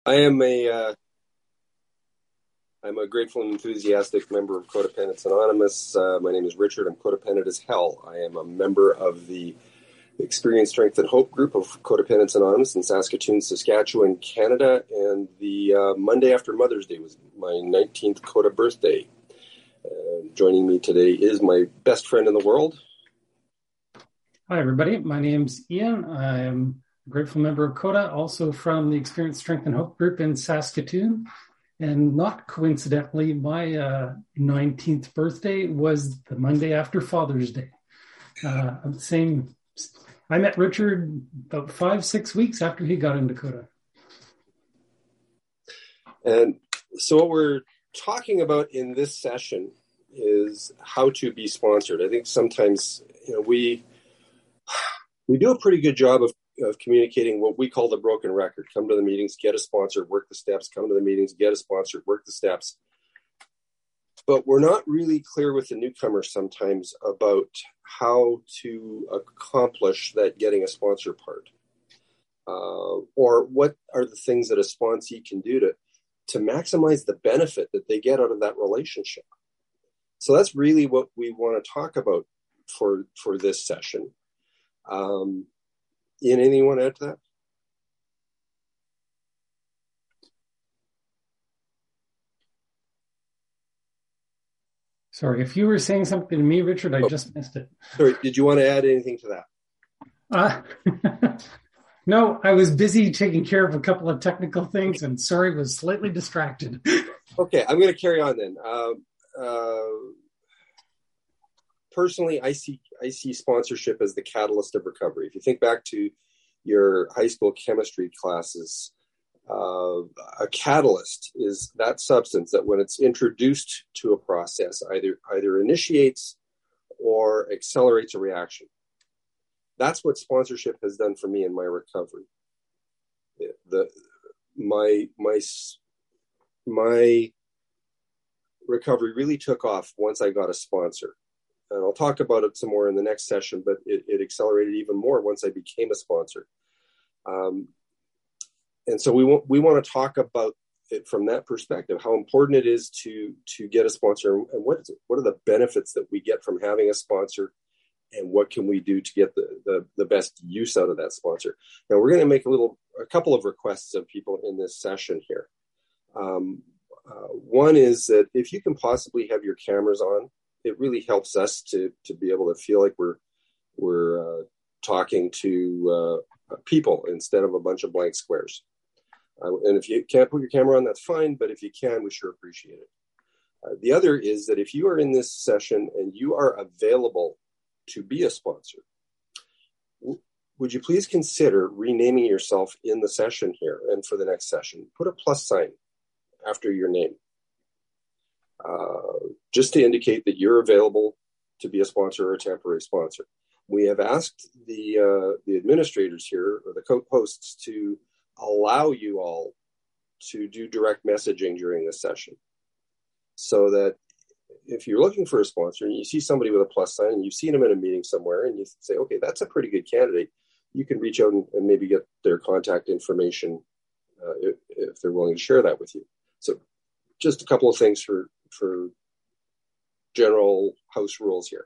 I am I'm a grateful and enthusiastic member of Codependents Anonymous. My name is Richard. I'm codependent as hell. I am a member of the Experience, Strength, and Hope group of Codependents Anonymous in Saskatoon, Saskatchewan, Canada. And the Monday after Mother's Day was my 19th Coda birthday. Joining me today is my best friend in the world. Hi, everybody. My name's Ian. I am a grateful member of CODA, also from the Experience, Strength, and Hope group in Saskatoon. And not coincidentally, my 19th birthday was the Monday after Father's Day. I met Richard about 5-6 weeks after he got into CODA. And so what we're talking about in this session is how to be sponsored. I think sometimes we do a pretty good job of communicating what we call the broken record. Come to the meetings, get a sponsor, work the steps. Come to the meetings, get a sponsor, work the steps. But we're not really clear with the newcomers sometimes about how to accomplish that getting a sponsor part. Or what are the things that a sponsee can do to maximize the benefit that they get out of that relationship. So that's really what we want to talk about for this session. Ian, anything you want to add to that? Sorry, if you were saying something to me, Richard, I just missed it. Sorry, did you want to add anything to that? No, I was busy taking care of a couple of technical things and was slightly distracted. Okay, I'm going to carry on then. Personally, I see sponsorship as the catalyst of recovery. If you think back to your high school chemistry classes, a catalyst is that substance that when it's introduced to a process, either initiates or accelerates a reaction. That's what sponsorship has done for me in my recovery. My recovery really took off once I got a sponsor. And I'll talk about it some more in the next session, but it accelerated even more once I became a sponsor. And so we want to talk about it from that perspective, how important it is to get a sponsor, and what are the benefits that we get from having a sponsor, and what can we do to get the best use out of that sponsor. Now we're going to make a couple of requests of people in this session here. One is that if you can possibly have your cameras on, it really helps us to be able to feel like we're talking to people instead of a bunch of blank squares. And if you can't put your camera on, that's fine. But if you can, we sure appreciate it. The other is that if you are in this session and you are available to be a sponsor, would you please consider renaming yourself in the session here and for the next session? Put a plus sign after your name. Just to indicate that you're available to be a sponsor or a temporary sponsor. We have asked the administrators here, or the co-hosts, to allow you all to do direct messaging during this session. So that if you're looking for a sponsor and you see somebody with a plus sign and you've seen them in a meeting somewhere and you say, okay, that's a pretty good candidate, you can reach out and maybe get their contact information if they're willing to share that with you. So just a couple of things for general house rules here.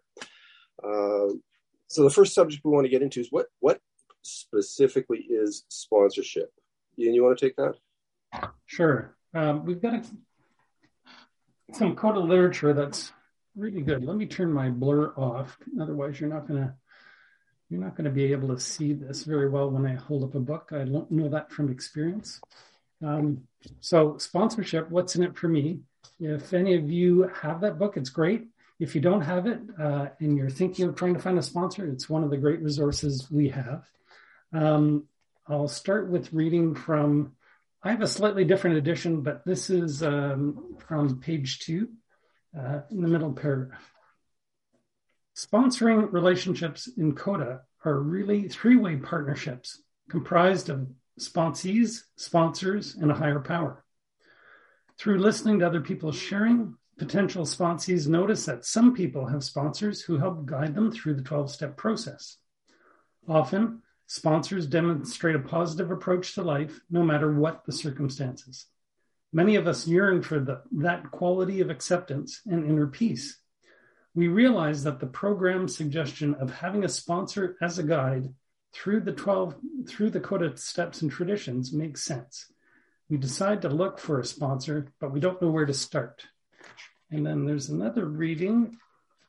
So the first subject we want to get into is what specifically is sponsorship. Ian, you want to take that? Sure. We've got some CODA literature that's really good. Let me turn my blur off. Otherwise, you're not going to be able to see this very well when I hold up a book. I don't know that from experience. So sponsorship, what's in it for me? If any of you have that book, it's great. If you don't have it and you're thinking of trying to find a sponsor, it's one of the great resources we have. I'll start with reading from, I have a slightly different edition, but this is from page 2 in the middle paragraph. Sponsoring relationships in CODA are really three-way partnerships comprised of sponsees, sponsors, and a higher power. Through listening to other people's sharing, potential sponsees notice that some people have sponsors who help guide them through the 12-step process. Often, Sponsors demonstrate a positive approach to life, no matter what the circumstances. Many of us yearn for that quality of acceptance and inner peace. We realize that the program's suggestion of having a sponsor as a guide through the Coda steps and traditions makes sense. We decide to look for a sponsor, but we don't know where to start. And then there's another reading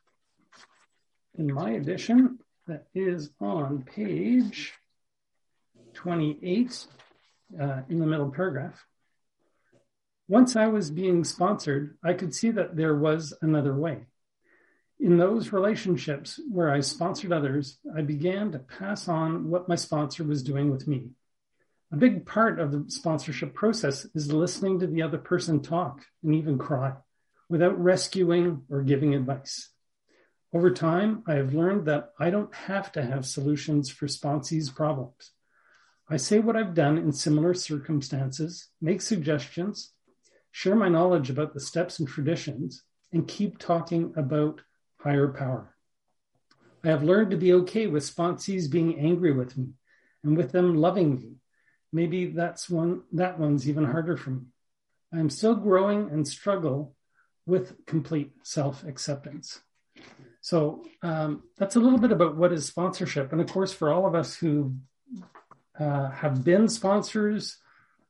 in my edition that is on page 28 in the middle paragraph. Once I was being sponsored, I could see that there was another way. In those relationships where I sponsored others, I began to pass on what my sponsor was doing with me. A big part of the sponsorship process is listening to the other person talk and even cry without rescuing or giving advice. Over time, I have learned that I don't have to have solutions for sponsees' problems. I say what I've done in similar circumstances, make suggestions, share my knowledge about the steps and traditions, and keep talking about higher power. I have learned to be okay with sponsees being angry with me and with them loving me. Maybe that one's even harder for me. I am still growing and struggle with complete self-acceptance. So that's a little bit about what is sponsorship. And of course, for all of us who have been sponsors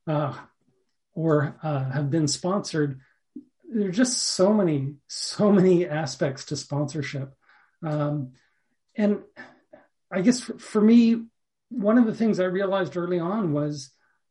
or have been sponsored, there are just so many aspects to sponsorship. And I guess for me, one of the things I realized early on was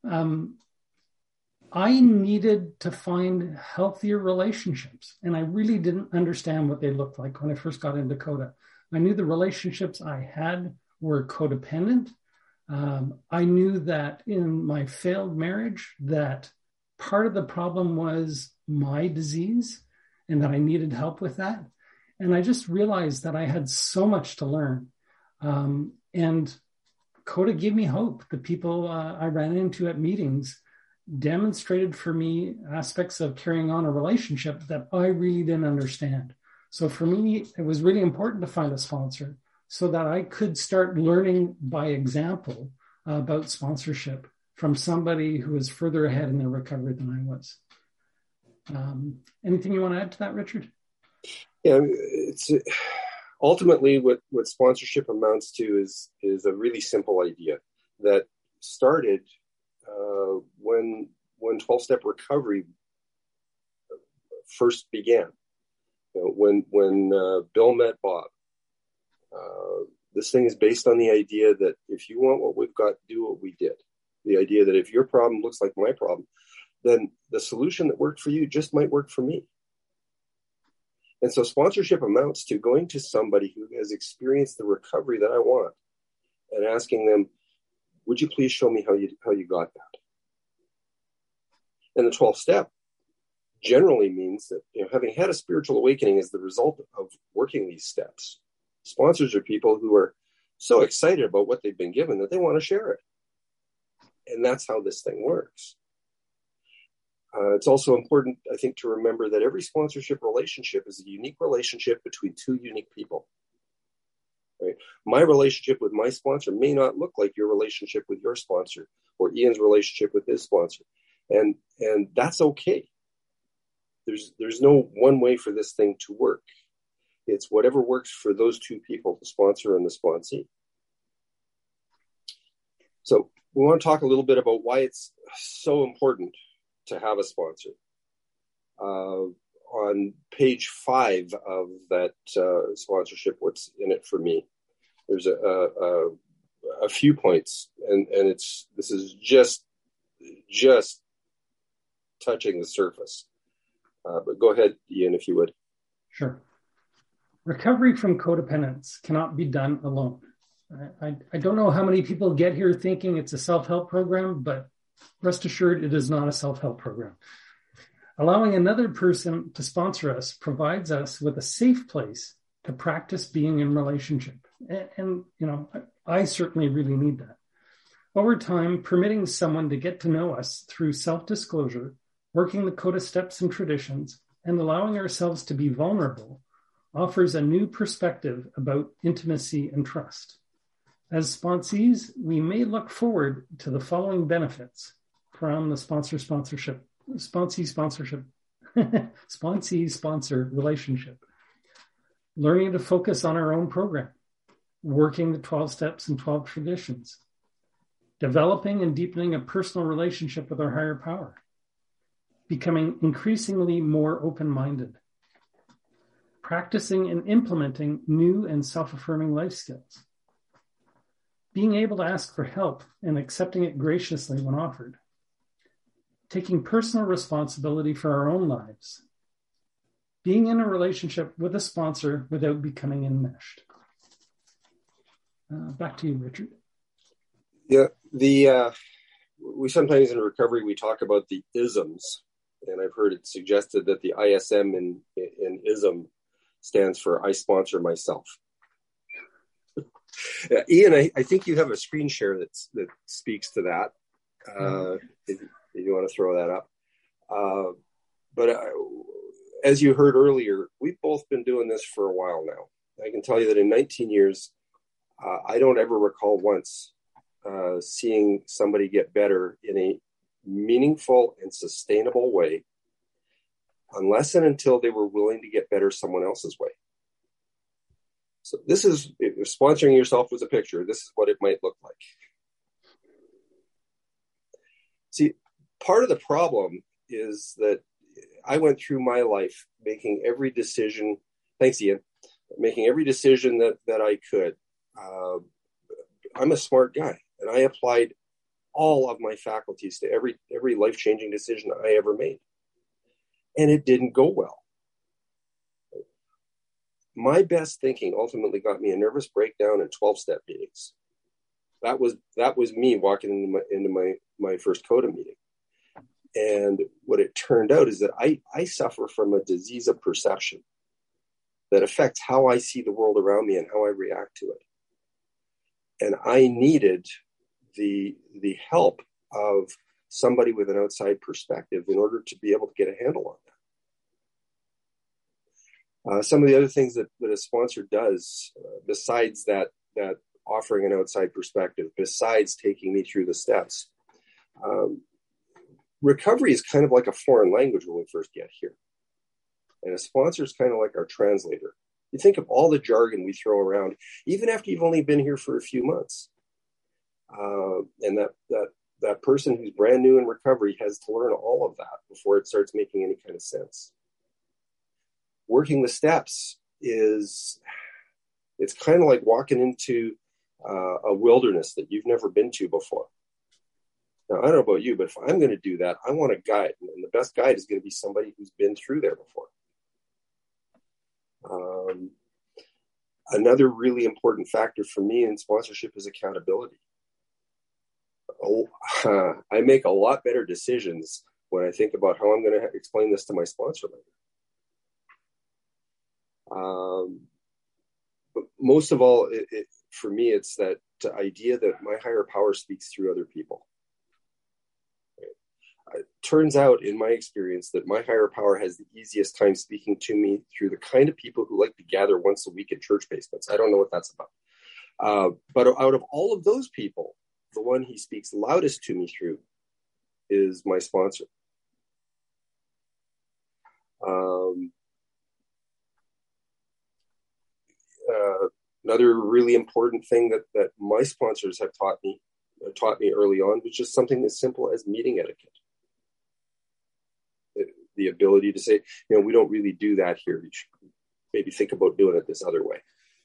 I needed to find healthier relationships. And I really didn't understand what they looked like when I first got into Coda. I knew the relationships I had were codependent. I knew that in my failed marriage, that part of the problem was my disease and that I needed help with that. And I just realized that I had so much to learn. And Coda gave me hope. The people I ran into at meetings demonstrated for me aspects of carrying on a relationship that I really didn't understand. So for me, it was really important to find a sponsor so that I could start learning by example about sponsorship from somebody who was further ahead in their recovery than I was. Anything you want to add to that, Richard? Yeah, it's ultimately what sponsorship amounts to is a really simple idea that started when 12-step recovery first began. You know, when Bill met Bob, this thing is based on the idea that if you want what we've got, do what we did. The idea that if your problem looks like my problem, then the solution that worked for you just might work for me. And so sponsorship amounts to going to somebody who has experienced the recovery that I want and asking them, would you please show me how you got that? And the 12th step generally means that, you know, having had a spiritual awakening is the result of working these steps. Sponsors are people who are so excited about what they've been given that they want to share it. And that's how this thing works. It's also important, I think, to remember that every sponsorship relationship is a unique relationship between two unique people. Right? My relationship with my sponsor may not look like your relationship with your sponsor or Ian's relationship with his sponsor. And that's okay. There's no one way for this thing to work. It's whatever works for those two people, the sponsor and the sponsee. So we want to talk a little bit about why it's so important to have a sponsor. On page 5 of that sponsorship, what's in it for me, there's a few points, and this is just touching the surface. But go ahead, Ian, if you would. Sure. Recovery from codependence cannot be done alone. I don't know how many people get here thinking it's a self-help program, but rest assured it is not a self-help program. Allowing another person to sponsor us provides us with a safe place to practice being in relationship. And you know, I certainly really need that. Over time, permitting someone to get to know us through self-disclosure, working the Coda steps and traditions, and allowing ourselves to be vulnerable offers a new perspective about intimacy and trust. As sponsees, we may look forward to the following benefits from the sponsor-sponsor relationship. Learning to focus on our own program, working the 12 steps and 12 traditions, developing and deepening a personal relationship with our higher power, becoming increasingly more open-minded, practicing and implementing new and self-affirming life skills, being able to ask for help and accepting it graciously when offered, taking personal responsibility for our own lives, being in a relationship with a sponsor without becoming enmeshed. Back to you, Richard. Yeah, we sometimes in recovery, we talk about the isms, and I've heard it suggested that the ISM in ism stands for I sponsor myself. Ian, I think you have a screen share that speaks to that. If you want to throw that up. But as you heard earlier, we've both been doing this for a while now. I can tell you that in 19 years, I don't ever recall once seeing somebody get better in a meaningful and sustainable way, unless and until they were willing to get better someone else's way. So this is, if sponsoring yourself with a picture, this is what it might look like. See, part of the problem is that I went through my life making every decision, thanks Ian, making every decision that I could. I'm a smart guy, and I applied all of my faculties to every life-changing decision I ever made. And it didn't go well. My best thinking ultimately got me a nervous breakdown and 12-step meetings. That was me walking into my first CODA meeting. And what it turned out is that I suffer from a disease of perception that affects how I see the world around me and how I react to it. And I needed the help of somebody with an outside perspective in order to be able to get a handle on that. Some of the other things that a sponsor does, besides that offering an outside perspective, besides taking me through the steps, recovery is kind of like a foreign language when we first get here. And a sponsor is kind of like our translator. You think of all the jargon we throw around, even after you've only been here for a few months. And that person who's brand new in recovery has to learn all of that before it starts making any kind of sense. Working the steps it's kind of like walking into a wilderness that you've never been to before. Now, I don't know about you, but if I'm going to do that, I want a guide. And the best guide is going to be somebody who's been through there before. Another really important factor for me in sponsorship is accountability. I make a lot better decisions when I think about how I'm going to explain this to my sponsor later. But most of all, for me, it's that idea that my higher power speaks through other people. It turns out, in my experience, that my higher power has the easiest time speaking to me through the kind of people who like to gather once a week in church basements. I don't know what that's about. But out of all of those people, the one he speaks loudest to me through is my sponsor. Another really important thing that my sponsors have taught me early on was just something as simple as meeting etiquette. The ability to say, we don't really do that here. You should maybe think about doing it this other way.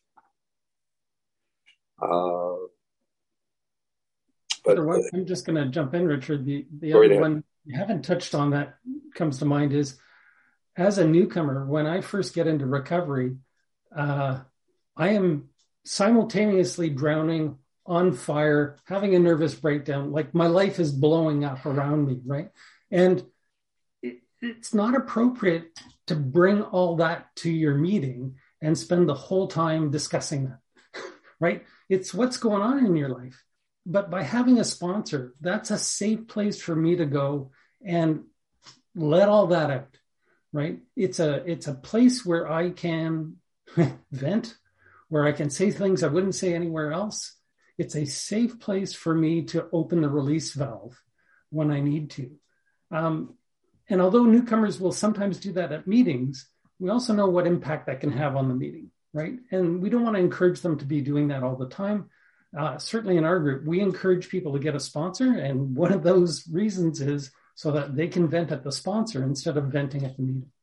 But I'm just going to jump in, Richard. The other one you haven't touched on that comes to mind is, as a newcomer, when I first get into recovery, I am simultaneously drowning, on fire, having a nervous breakdown, like my life is blowing up around me, right? And it's not appropriate to bring all that to your meeting and spend the whole time discussing that, right? It's what's going on in your life. But by having a sponsor, that's a safe place for me to go and let all that out, right? It's a place where I can vent, where I can say things I wouldn't say anywhere else. It's a safe place for me to open the release valve when I need to. And although newcomers will sometimes do that at meetings, we also know what impact that can have on the meeting, right? And we don't want to encourage them to be doing that all the time. Certainly in our group, we encourage people to get a sponsor. And one of those reasons is so that they can vent at the sponsor instead of venting at the meeting.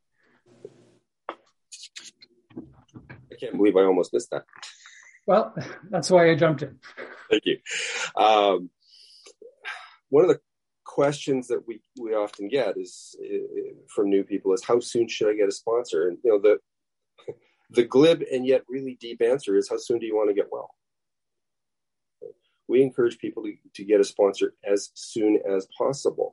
I can't believe I almost missed that. Well, that's why I jumped in. Thank you. One of the questions that we often get is from new people is, how soon should I get a sponsor? And the glib and yet really deep answer is, how soon do you want to get well? We encourage people to get a sponsor as soon as possible.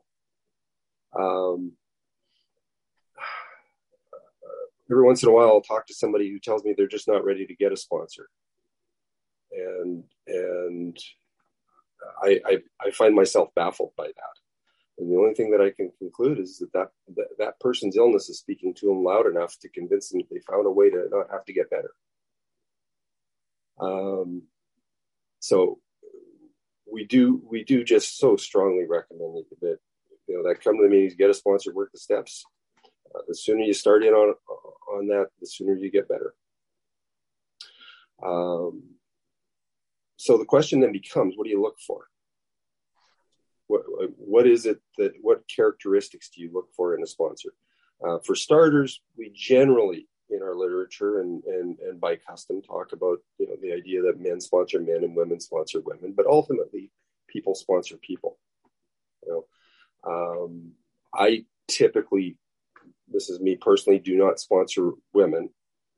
Every once in a while, I'll talk to somebody who tells me they're just not ready to get a sponsor. And I find myself baffled by that. And the only thing that I can conclude is that person's illness is speaking to them loud enough to convince them that they found a way to not have to get better. So we do just so strongly recommend that that come to the meetings, get a sponsor, work the steps. The sooner you start in on that, the sooner you get better. So the question then becomes, what do you look for? What is it what characteristics do you look for in a sponsor? For starters, we generally in our literature and by custom talk about the idea that men sponsor men and women sponsor women, but ultimately people sponsor people. I typically, this is me personally, do not sponsor women.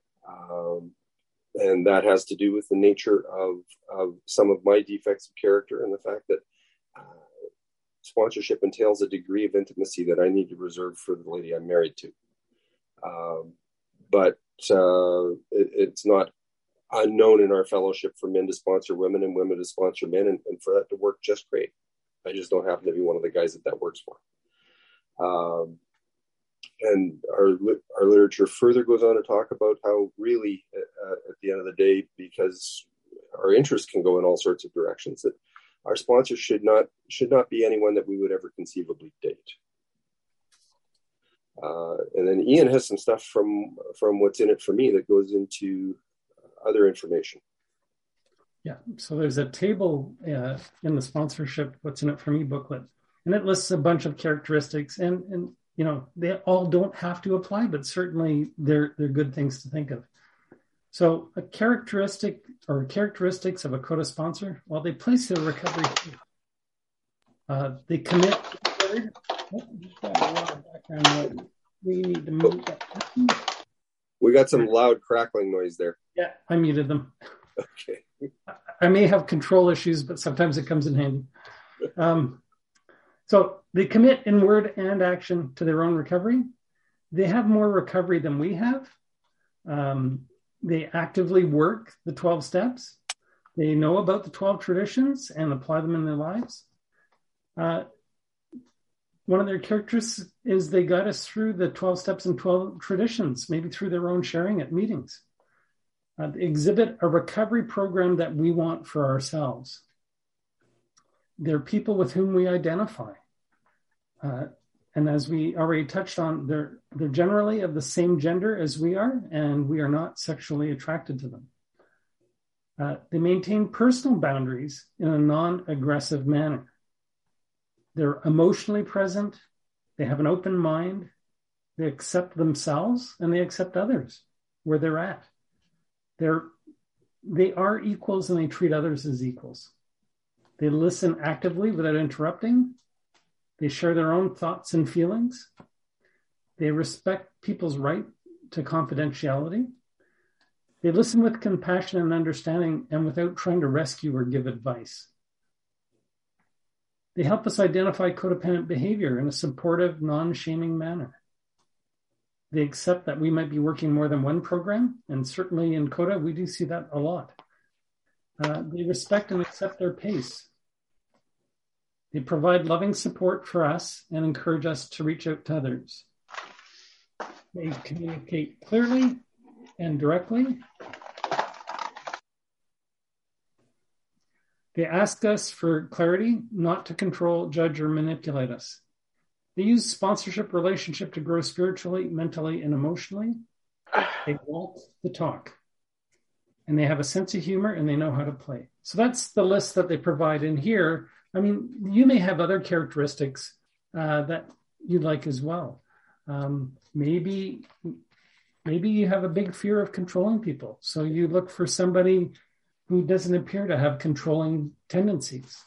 And that has to do with the nature of some of my defects of character and the fact that sponsorship entails a degree of intimacy that I need to reserve for the lady I'm married to. But it's not unknown in our fellowship for men to sponsor women and women to sponsor men, and for that to work just great. I just don't happen to be one of the guys that works for. And our literature further goes on to talk about how really, at the end of the day, because our interests can go in all sorts of directions, that our sponsor should not be anyone that we would ever conceivably date. And then Ian has some stuff from What's in It for Me that goes into other information. Yeah, so there's a table in the sponsorship What's in It for Me booklet, and it lists a bunch of characteristics, and they all don't have to apply, but certainly they're good things to think of. So a characteristic or characteristics of a CODA sponsor, well, they place their recovery. They commit. We need to move that. We got some loud crackling noise there. Yeah, I muted them. Okay. I may have control issues, but sometimes it comes in handy. So they commit in word and action to their own recovery. They have more recovery than we have. They actively work the 12 steps. They know about the 12 traditions and apply them in their lives. One of their characteristics is they guide us through the 12 steps and 12 traditions, maybe through their own sharing at meetings. They exhibit a recovery program that we want for ourselves. They're people with whom we identify. And as we already touched on, they're generally of the same gender as we are, and we are not sexually attracted to them. They maintain personal boundaries in a non-aggressive manner. They're emotionally present. They have an open mind. They accept themselves and they accept others where they're at. They are equals and they treat others as equals. They listen actively without interrupting. They share their own thoughts and feelings. They respect people's right to confidentiality. They listen with compassion and understanding and without trying to rescue or give advice. They help us identify codependent behavior in a supportive, non-shaming manner. They accept that we might be working more than one program, and certainly in CODA, we do see that a lot. They respect and accept our pace. They provide loving support for us and encourage us to reach out to others. They communicate clearly and directly. They ask us for clarity, not to control, judge, or manipulate us. They use sponsorship relationship to grow spiritually, mentally, and emotionally. They walk the talk. And they have a sense of humor and they know how to play. So that's the list that they provide in here. I mean, you may have other characteristics that you'd like as well. Maybe you have a big fear of controlling people. So you look for somebody who doesn't appear to have controlling tendencies.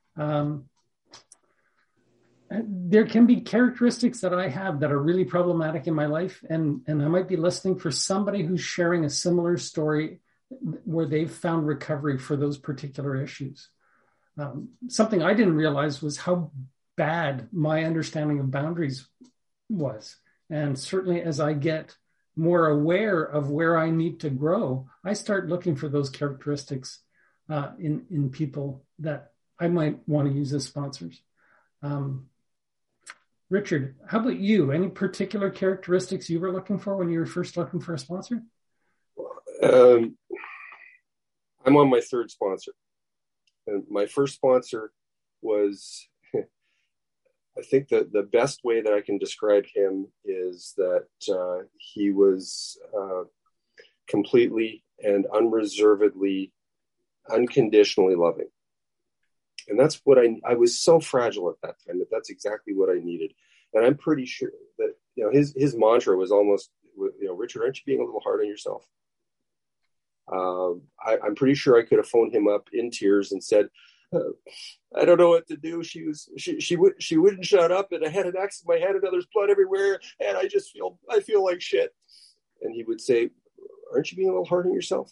There can be characteristics that I have that are really problematic in my life. And I might be listening for somebody who's sharing a similar story where they've found recovery for those particular issues. Something I didn't realize was how bad my understanding of boundaries was. And certainly as I get more aware of where I need to grow, I start looking for those characteristics in people that I might want to use as sponsors. Richard, how about you? Any particular characteristics you were looking for when you were first looking for a sponsor? I'm on my third sponsor. And my first sponsor was, I think that the best way that I can describe him is that he was completely and unreservedly, unconditionally loving. And that's what I was so fragile at that time that's exactly what I needed. And I'm pretty sure that, his mantra was almost, Richard, aren't you being a little hard on yourself? I'm pretty sure I could have phoned him up in tears and said, I don't know what to do. She wouldn't shut up, and I had an axe in my head, and there's blood everywhere, and I feel like shit. And he would say, aren't you being a little hard on yourself?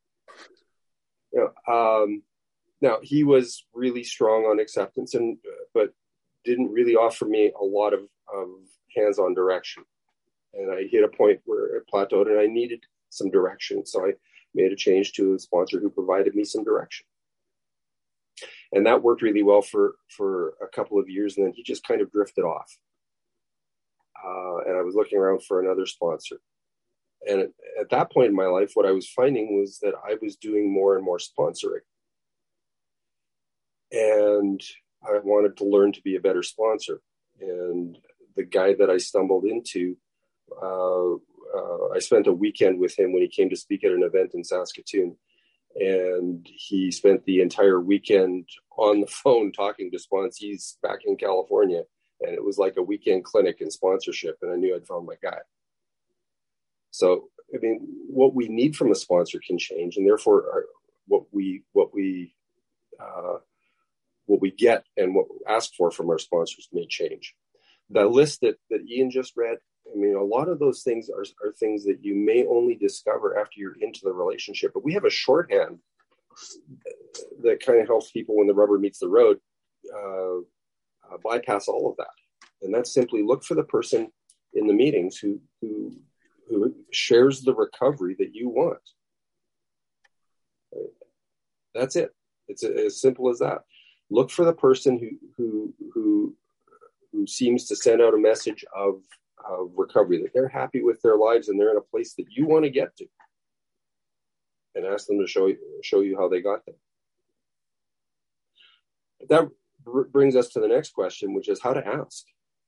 Now he was really strong on acceptance, but didn't really offer me a lot of hands-on direction. And I hit a point where it plateaued, and I needed some direction. So I made a change to a sponsor who provided me some direction. And that worked really well for a couple of years. And then he just kind of drifted off. And I was looking around for another sponsor. And at that point in my life, what I was finding was that I was doing more and more sponsoring. And I wanted to learn to be a better sponsor. And the guy that I stumbled into, I spent a weekend with him when he came to speak at an event in Saskatoon. And he spent the entire weekend on the phone talking to sponsees back in California. And it was like a weekend clinic in sponsorship. And I knew I'd found my guy. So, I mean, what we need from a sponsor can change. And therefore, what we get and what we ask for from our sponsors may change. The list that Ian just read, I mean, a lot of those things are things that you may only discover after you're into the relationship. But we have a shorthand that kind of helps people when the rubber meets the road bypass all of that. And that's simply look for the person in the meetings who shares the recovery that you want. That's it. It's as simple as that. Look for the person who seems to send out a message of recovery, that they're happy with their lives and they're in a place that you want to get to, and ask them to show you how they got there. That brings us to the next question, which is how to ask.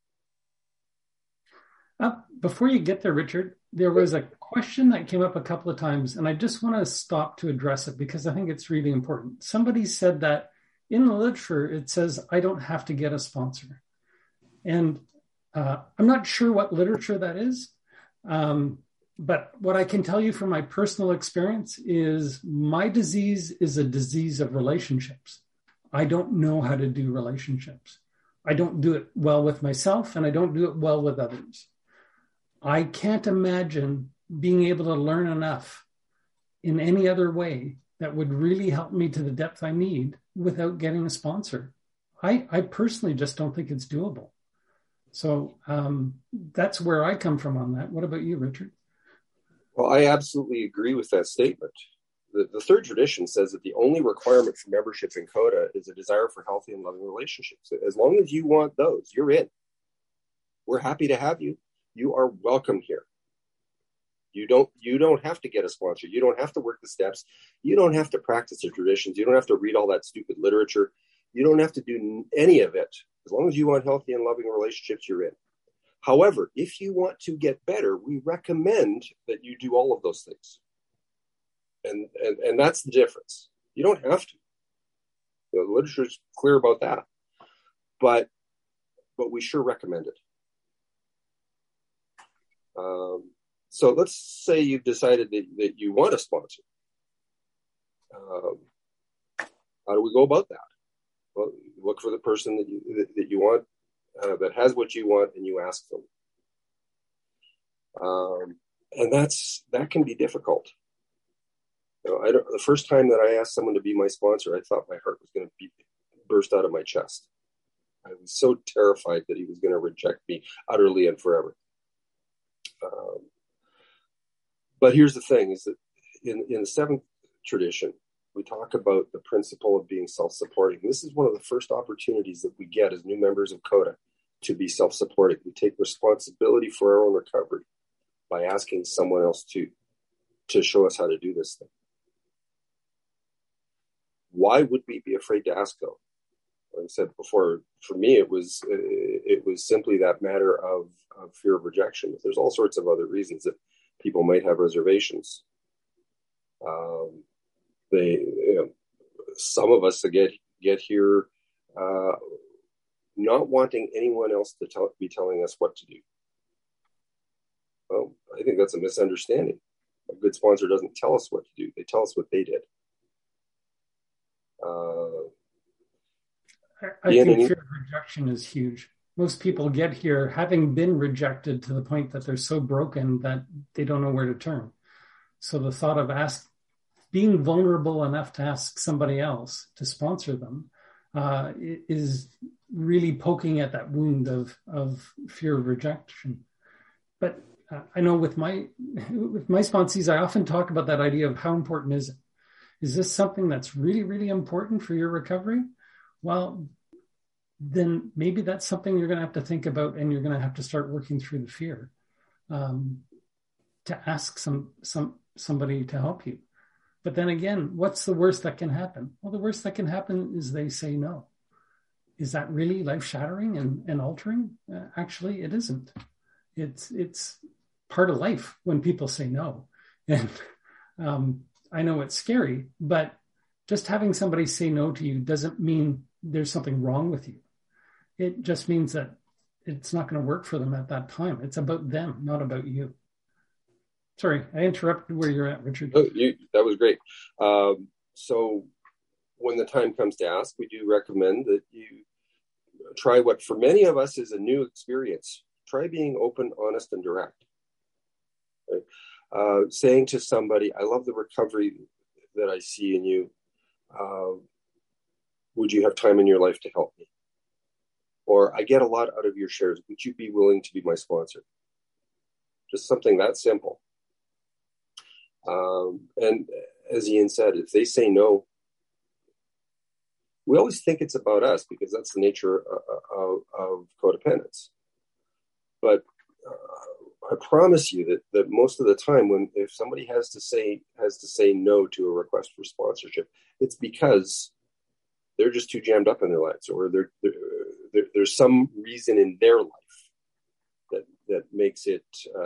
Before you get there, Richard, there was a question that came up a couple of times, and I just want to stop to address it because I think it's really important. Somebody said that in the literature, it says, I don't have to get a sponsor. And I'm not sure what literature that is, but what I can tell you from my personal experience is my disease is a disease of relationships. I don't know how to do relationships. I don't do it well with myself, and I don't do it well with others. I can't imagine being able to learn enough in any other way that would really help me to the depth I need without getting a sponsor. I personally just don't think it's doable. So that's where I come from on that. What about you, Richard? Well, I absolutely agree with that statement. The third tradition says that the only requirement for membership in CODA is a desire for healthy and loving relationships. As long as you want those, you're in. We're happy to have you. You are welcome here. You don't have to get a sponsor. You don't have to work the steps. You don't have to practice the traditions. You don't have to read all that stupid literature. You don't have to do any of it. As long as you want healthy and loving relationships, you're in. However, if you want to get better, we recommend that you do all of those things. And that's the difference. You don't have to. The literature is clear about that. But we sure recommend it. So let's say you've decided that you want a sponsor. How do we go about that? Well, look for the person that you want, that has what you want, and you ask them. And that can be difficult. The first time that I asked someone to be my sponsor, I thought my heart was going to burst out of my chest. I was so terrified that he was going to reject me utterly and forever. But here's the thing, is that in the seventh tradition, we talk about the principle of being self-supporting. This is one of the first opportunities that we get as new members of CODA to be self-supporting. We take responsibility for our own recovery by asking someone else to show us how to do this thing. Why would we be afraid to ask, though? Like I said before, for me, it was simply that matter of fear of rejection. There's all sorts of other reasons that people might have reservations. Some of us get here not wanting anyone else to be telling us what to do. Well, I think that's a misunderstanding. A good sponsor doesn't tell us what to do. They tell us what they did. I think fear of rejection is huge. Most people get here having been rejected to the point that they're so broken that they don't know where to turn. So the thought of being vulnerable enough to ask somebody else to sponsor them is really poking at that wound of fear of rejection. But I know with my sponsees, I often talk about that idea of how important is it? Is this something that's really, really important for your recovery? Well, then maybe that's something you're going to have to think about, and you're going to have to start working through the fear to ask somebody to help you. But then again, what's the worst that can happen? Well, the worst that can happen is they say no. Is that really life-shattering and altering? Actually, it isn't. It's part of life when people say no. And I know it's scary, but just having somebody say no to you doesn't mean there's something wrong with you. It just means that it's not going to work for them at that time. It's about them, not about you. Sorry, I interrupted where you're at, Richard. Oh, that was great. So when the time comes to ask, we do recommend that you try what for many of us is a new experience. Try being open, honest, and direct. Right? Saying to somebody, I love the recovery that I see in you. Would you have time in your life to help me? Or I get a lot out of your shares. Would you be willing to be my sponsor? Just something that simple. And as Ian said, if they say no, we always think it's about us because that's the nature of codependence. But I promise you that most of the time, if somebody has to say no to a request for sponsorship, it's because they're just too jammed up in their lives, or there's some reason in their life that makes it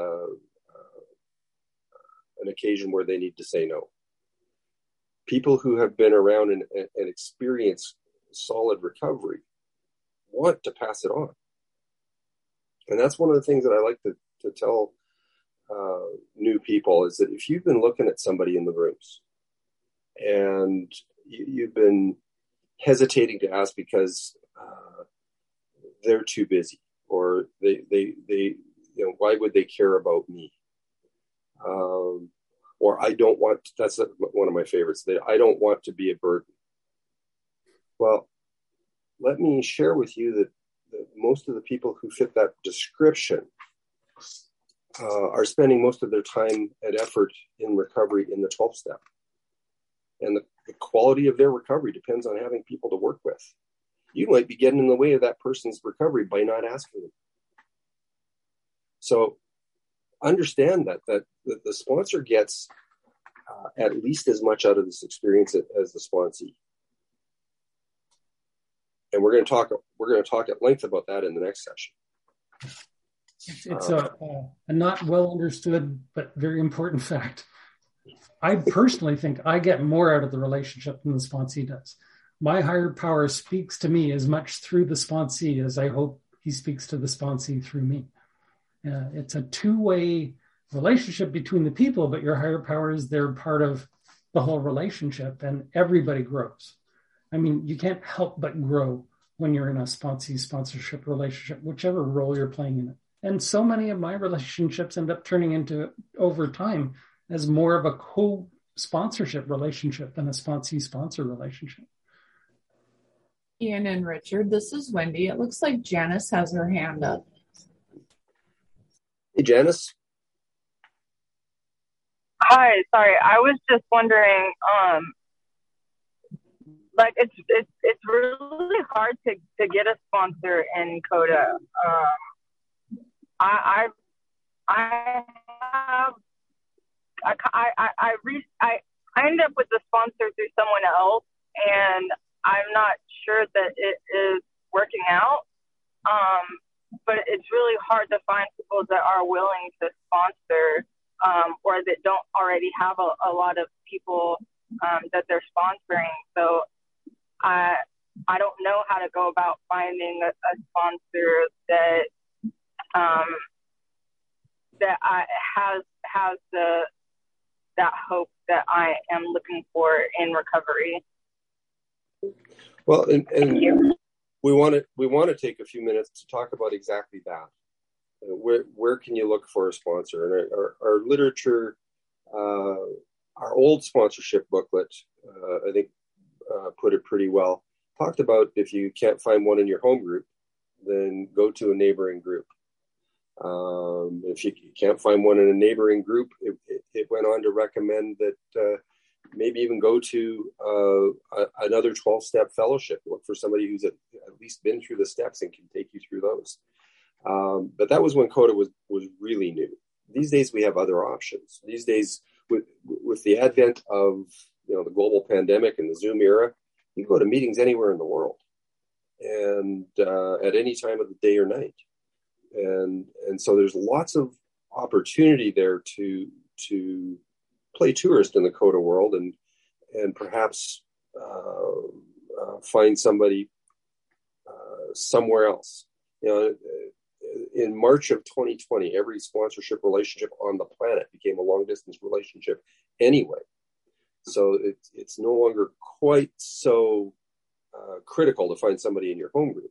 an occasion where they need to say no. People who have been around and experienced solid recovery want to pass it on. And that's one of the things that I like to tell new people is that if you've been looking at somebody in the rooms and you've been hesitating to ask because they're too busy, or they why would they care about me? Or I don't want, that's one of my favorites, that I don't want to be a burden. Well, let me share with you that most of the people who fit that description are spending most of their time and effort in recovery in the 12th step. And the quality of their recovery depends on having people to work with. You might be getting in the way of that person's recovery by not asking them. So understand that the sponsor gets at least as much out of this experience as the sponsee. And we're going to talk at length about that in the next session. It's a not well understood but very important fact. I personally think I get more out of the relationship than the sponsee does. My higher power speaks to me as much through the sponsee as I hope he speaks to the sponsee through me. It's a two-way relationship between the people, but your higher powers, they're part of the whole relationship, and everybody grows. I mean, you can't help but grow when you're in a sponsee-sponsorship relationship, whichever role you're playing in it. And so many of my relationships end up turning into, over time, as more of a co-sponsorship relationship than a sponsee-sponsor relationship. Ian and Richard, this is Wendy. It looks like Janice has her hand up. Hey, Janice. Hi, sorry. I was just wondering, like it's really hard to get a sponsor in CODA. I ended up with a sponsor through someone else, and I'm not sure that it is working out. But it's really hard to find people that are willing to sponsor, or that don't already have a lot of people that they're sponsoring. So I don't know how to go about finding a sponsor that has that hope that I am looking for in recovery. Well, and we want to take a few minutes to talk about exactly that. Where can you look for a sponsor? And our literature, our old sponsorship booklet, I think, put it pretty well. Talked about if you can't find one in your home group, then go to a neighboring group. If you can't find one in a neighboring group, it went on to recommend that maybe even go to another 12-step fellowship. Look for somebody who's at least been through the steps and can take you through those. But that was when CODA was really new. These days we have other options. These days, with the advent of the global pandemic and the Zoom era, you can go to meetings anywhere in the world, and at any time of the day or night. And so there's lots of opportunity there to play tourist in the CODA world and perhaps find somebody somewhere else. In March of 2020, every sponsorship relationship on the planet became a long-distance relationship anyway. So it's no longer quite so critical to find somebody in your home group.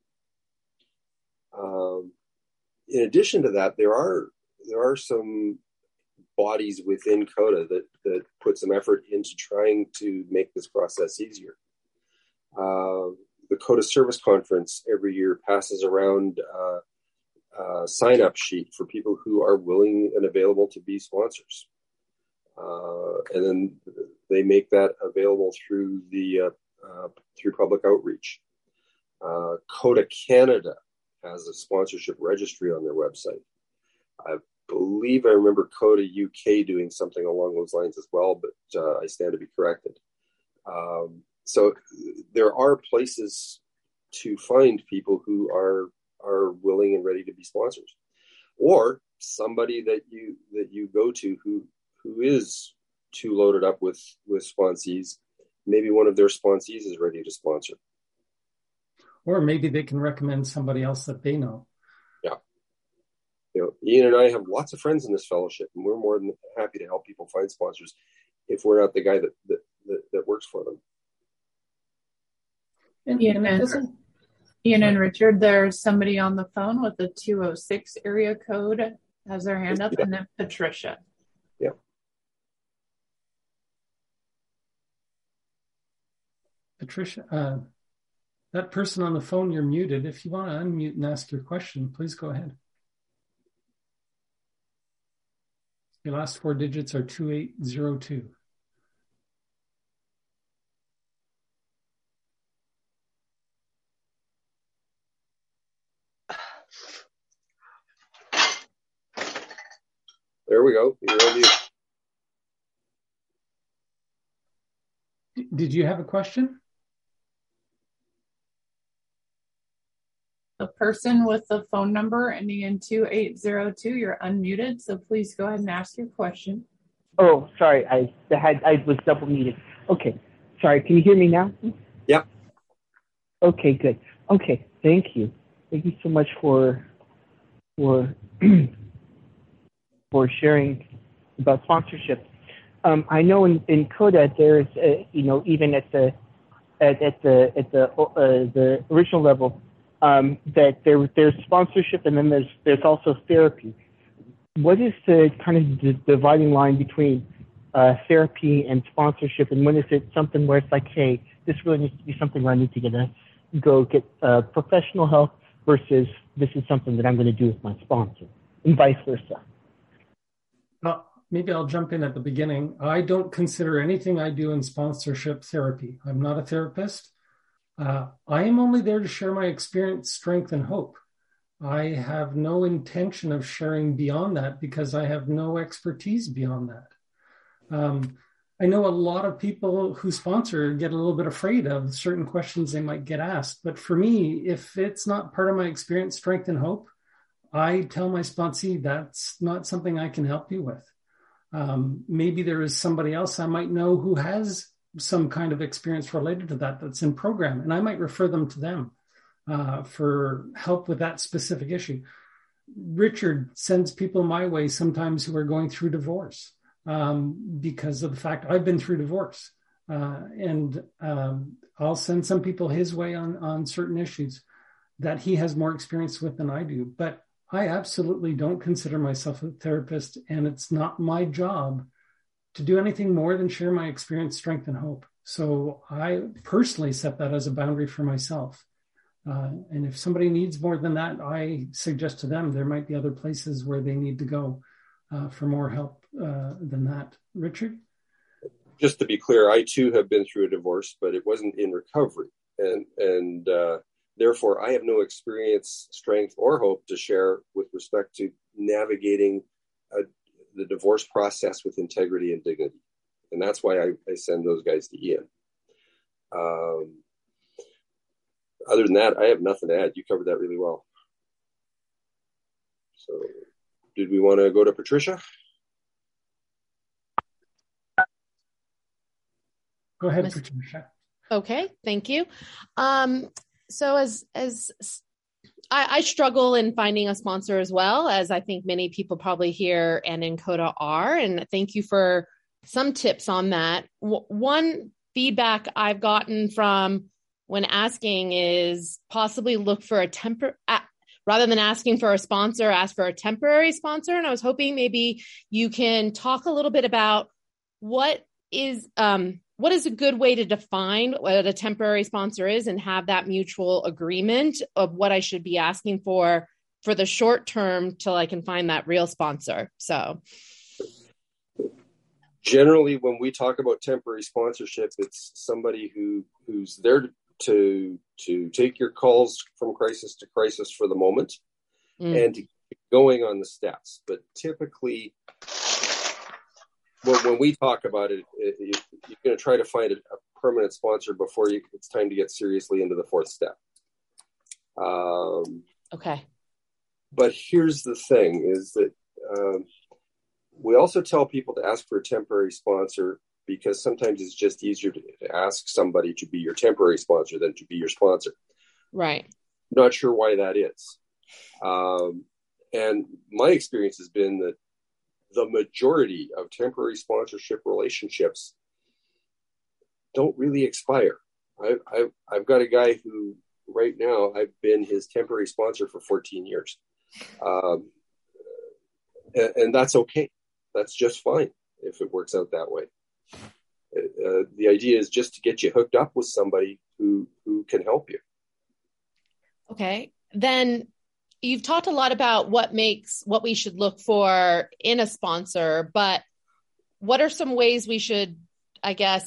In addition to that, there are some bodies within CODA that put some effort into trying to make this process easier. The CODA Service Conference every year passes around a sign-up sheet for people who are willing and available to be sponsors. And then they make that available through through public outreach. CODA Canada has a sponsorship registry on their website. I believe I remember CODA UK doing something along those lines as well, but I stand to be corrected. So there are places to find people who are willing and ready to be sponsors, or somebody that you go to who is too loaded up with sponsees. Maybe one of their sponsees is ready to sponsor. Or maybe they can recommend somebody else that they know. Yeah. Ian and I have lots of friends in this fellowship, and we're more than happy to help people find sponsors if we're not the guy that works for them. Ian and Richard, there's somebody on the phone with a 206 area code, has their hand up, and then Patricia. Yeah. Patricia, that person on the phone, you're muted. If you want to unmute and ask your question, please go ahead. Your last four digits are 2802. There we go. You're on mute. Did you have a question? The person with the phone number ending in 2802, you're unmuted, so please go ahead and ask your question. Oh, sorry, I was double muted. Okay, sorry, can you hear me now? Yep. Okay, good. Okay, thank you. Thank you so much for sharing about sponsorship. I know in CODA there's even at the original level that there's sponsorship, and then there's also therapy. What is the kind of the dividing line between therapy and sponsorship, and when is it something where it's like, hey, this really needs to be something where I need to go get professional help versus this is something that I'm going to do with my sponsor, and vice versa? Maybe I'll jump in at the beginning. I don't consider anything I do in sponsorship therapy. I'm not a therapist. I am only there to share my experience, strength, and hope. I have no intention of sharing beyond that because I have no expertise beyond that. I know a lot of people who sponsor get a little bit afraid of certain questions they might get asked. But for me, if it's not part of my experience, strength, and hope, I tell my sponsee that's not something I can help you with. Maybe there is somebody else I might know who has some kind of experience related to that that's in program, and I might refer them to them for help with that specific issue. Richard sends people my way sometimes who are going through divorce because of the fact I've been through divorce. And I'll send some people his way on certain issues that he has more experience with than I do. But I absolutely don't consider myself a therapist, and it's not my job to do anything more than share my experience, strength, and hope. So I personally set that as a boundary for myself. And if somebody needs more than that, I suggest to them there might be other places where they need to go for more help than that. Richard? Just to be clear, I too have been through a divorce, but it wasn't in recovery. And therefore, I have no experience, strength, or hope to share with respect to navigating the divorce process with integrity and dignity. And that's why I send those guys to Ian. Other than that, I have nothing to add. You covered that really well. So did we want to go to Patricia? Go ahead, Patricia. Okay, thank you. So as I struggle in finding a sponsor as well, as I think many people probably here and in CODA are, and thank you for some tips on that. One feedback I've gotten from when asking is possibly look for rather than asking for a sponsor, ask for a temporary sponsor. And I was hoping maybe you can talk a little bit about what is a good way to define what a temporary sponsor is and have that mutual agreement of what I should be asking for the short term till I can find that real sponsor. So generally, when we talk about temporary sponsorship, it's somebody who's there to take your calls from crisis to crisis for the moment and to keep going on the steps. But typically, when we talk about it, you're going to try to find a permanent sponsor before it's time to get seriously into the fourth step. Okay. But here's the thing is that we also tell people to ask for a temporary sponsor because sometimes it's just easier to ask somebody to be your temporary sponsor than to be your sponsor. Right. Not sure why that is. And my experience has been that the majority of temporary sponsorship relationships don't really expire. I've got a guy who right now I've been his temporary sponsor for 14 years. And that's okay. That's just fine if it works out that way. The idea is just to get you hooked up with somebody who can help you. Okay. Then you've talked a lot about what we should look for in a sponsor, but what are some ways we should, I guess,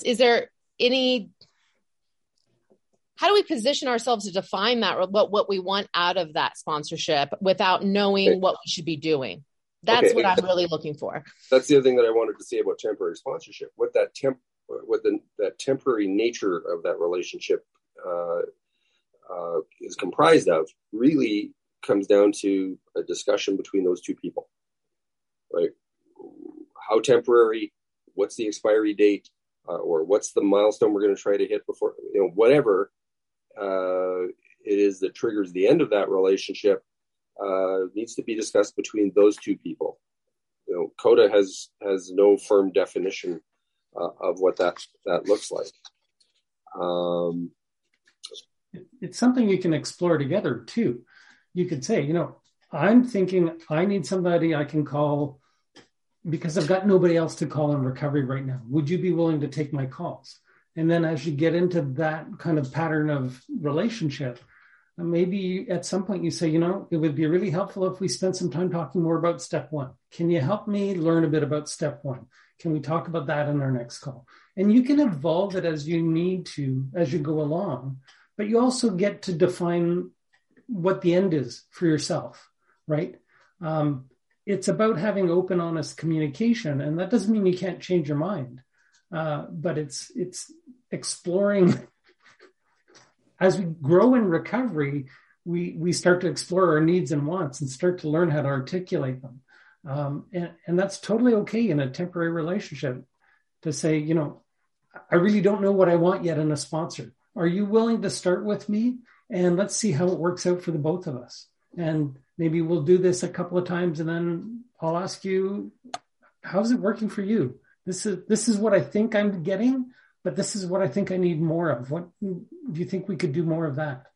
how do we position ourselves to define that, what we want out of that sponsorship without knowing what we should be doing? That's Okay. what I'm really looking for. That's the other thing that I wanted to say about temporary sponsorship. What that temporary nature of that relationship is comprised of really comes down to a discussion between those two people. Right? How temporary? What's the expiry date? Or what's the milestone we're going to try to hit before, whatever it is that triggers the end of that relationship needs to be discussed between those two people. CODA has no firm definition of what that looks like. It's something you can explore together too. You could say, I'm thinking I need somebody I can call because I've got nobody else to call in recovery right now. Would you be willing to take my calls? And then as you get into that kind of pattern of relationship, maybe at some point you say, it would be really helpful if we spent some time talking more about step one. Can you help me learn a bit about step one? Can we talk about that in our next call? And you can evolve it as you need to, as you go along, but you also get to define what the end is for yourself, right? It's about having open, honest communication. And that doesn't mean you can't change your mind, but it's exploring. As we grow in recovery, we start to explore our needs and wants and start to learn how to articulate them. And that's totally okay in a temporary relationship to say, I really don't know what I want yet in a sponsor. Are you willing to start with me? And let's see how it works out for the both of us. And maybe we'll do this a couple of times and then I'll ask you, how's it working for you? This is what I think I'm getting, but this is what I think I need more of. What do you think we could do more of that?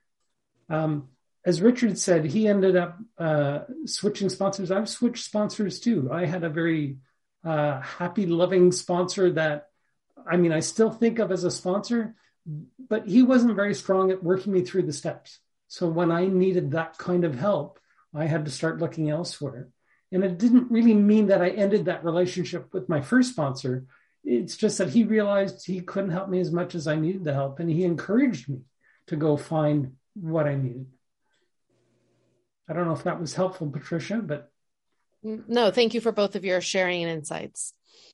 As Richard said, he ended up switching sponsors. I've switched sponsors too. I had a very happy, loving sponsor that, I still think of as a sponsor, but he wasn't very strong at working me through the steps. So when I needed that kind of help, I had to start looking elsewhere. And it didn't really mean that I ended that relationship with my first sponsor. It's just that he realized he couldn't help me as much as I needed the help. And he encouraged me to go find what I needed. I don't know if that was helpful, Patricia, but. No, thank you for both of your sharing and insights.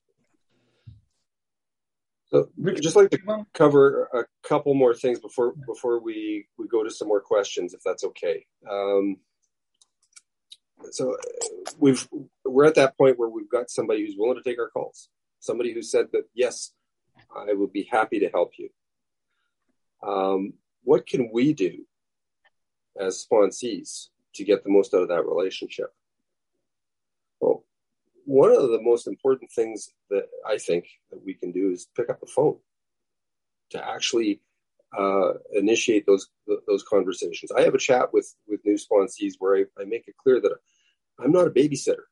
So I'd just like to cover a couple more things before we go to some more questions, if that's okay. So we're at that point where we've got somebody who's willing to take our calls, somebody who said that, yes, I would be happy to help you. What can we do as sponsees to get the most out of that relationship? Well, one of the most important things that I think that we can do is pick up the phone to actually initiate those conversations. I have a chat with new sponsees where I make it clear that I'm not a babysitter.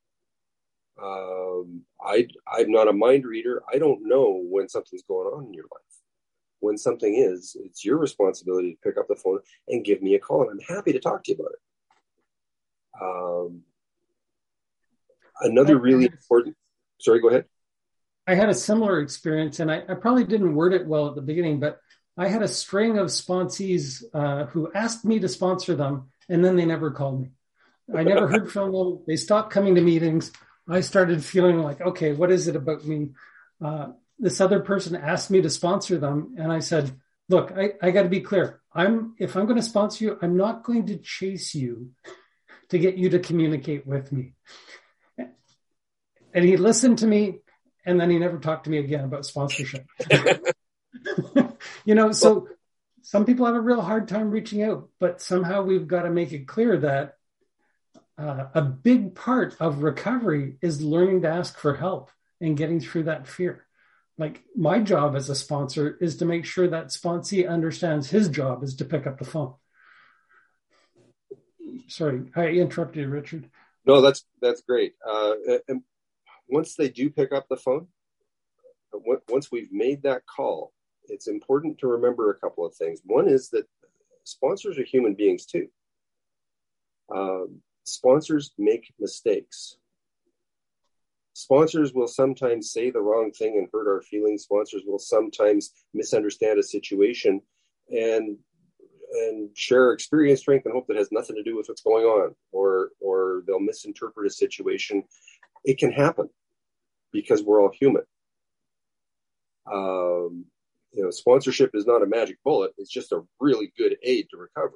I'm not a mind reader. I don't know when something's going on in your life. When something is, it's your responsibility to pick up the phone and give me a call. And I'm happy to talk to you about it. Another really important, sorry, go ahead. I had a similar experience, and I probably didn't word it well at the beginning, but I had a string of sponsees who asked me to sponsor them, and then they never called me. I never heard from them. They stopped coming to meetings. I started feeling like, okay, what is it about me? This other person asked me to sponsor them, and I said, look, I got to be clear. If I'm going to sponsor you, I'm not going to chase you to get you to communicate with me. And he listened to me, and then he never talked to me again about sponsorship. So some people have a real hard time reaching out, but somehow we've got to make it clear that a big part of recovery is learning to ask for help and getting through that fear. Like my job as a sponsor is to make sure that sponsee understands his job is to pick up the phone. Sorry, I interrupted you, Richard. No, that's great. And once they do pick up the phone, once we've made that call, it's important to remember a couple of things. One is that sponsors are human beings too. Sponsors make mistakes. Sponsors will sometimes say the wrong thing and hurt our feelings. Sponsors will sometimes misunderstand a situation. And share experience, strength, and hope that has nothing to do with what's going on, or they'll misinterpret a situation. It can happen because we're all human. Sponsorship is not a magic bullet. It's just a really good aid to recovery.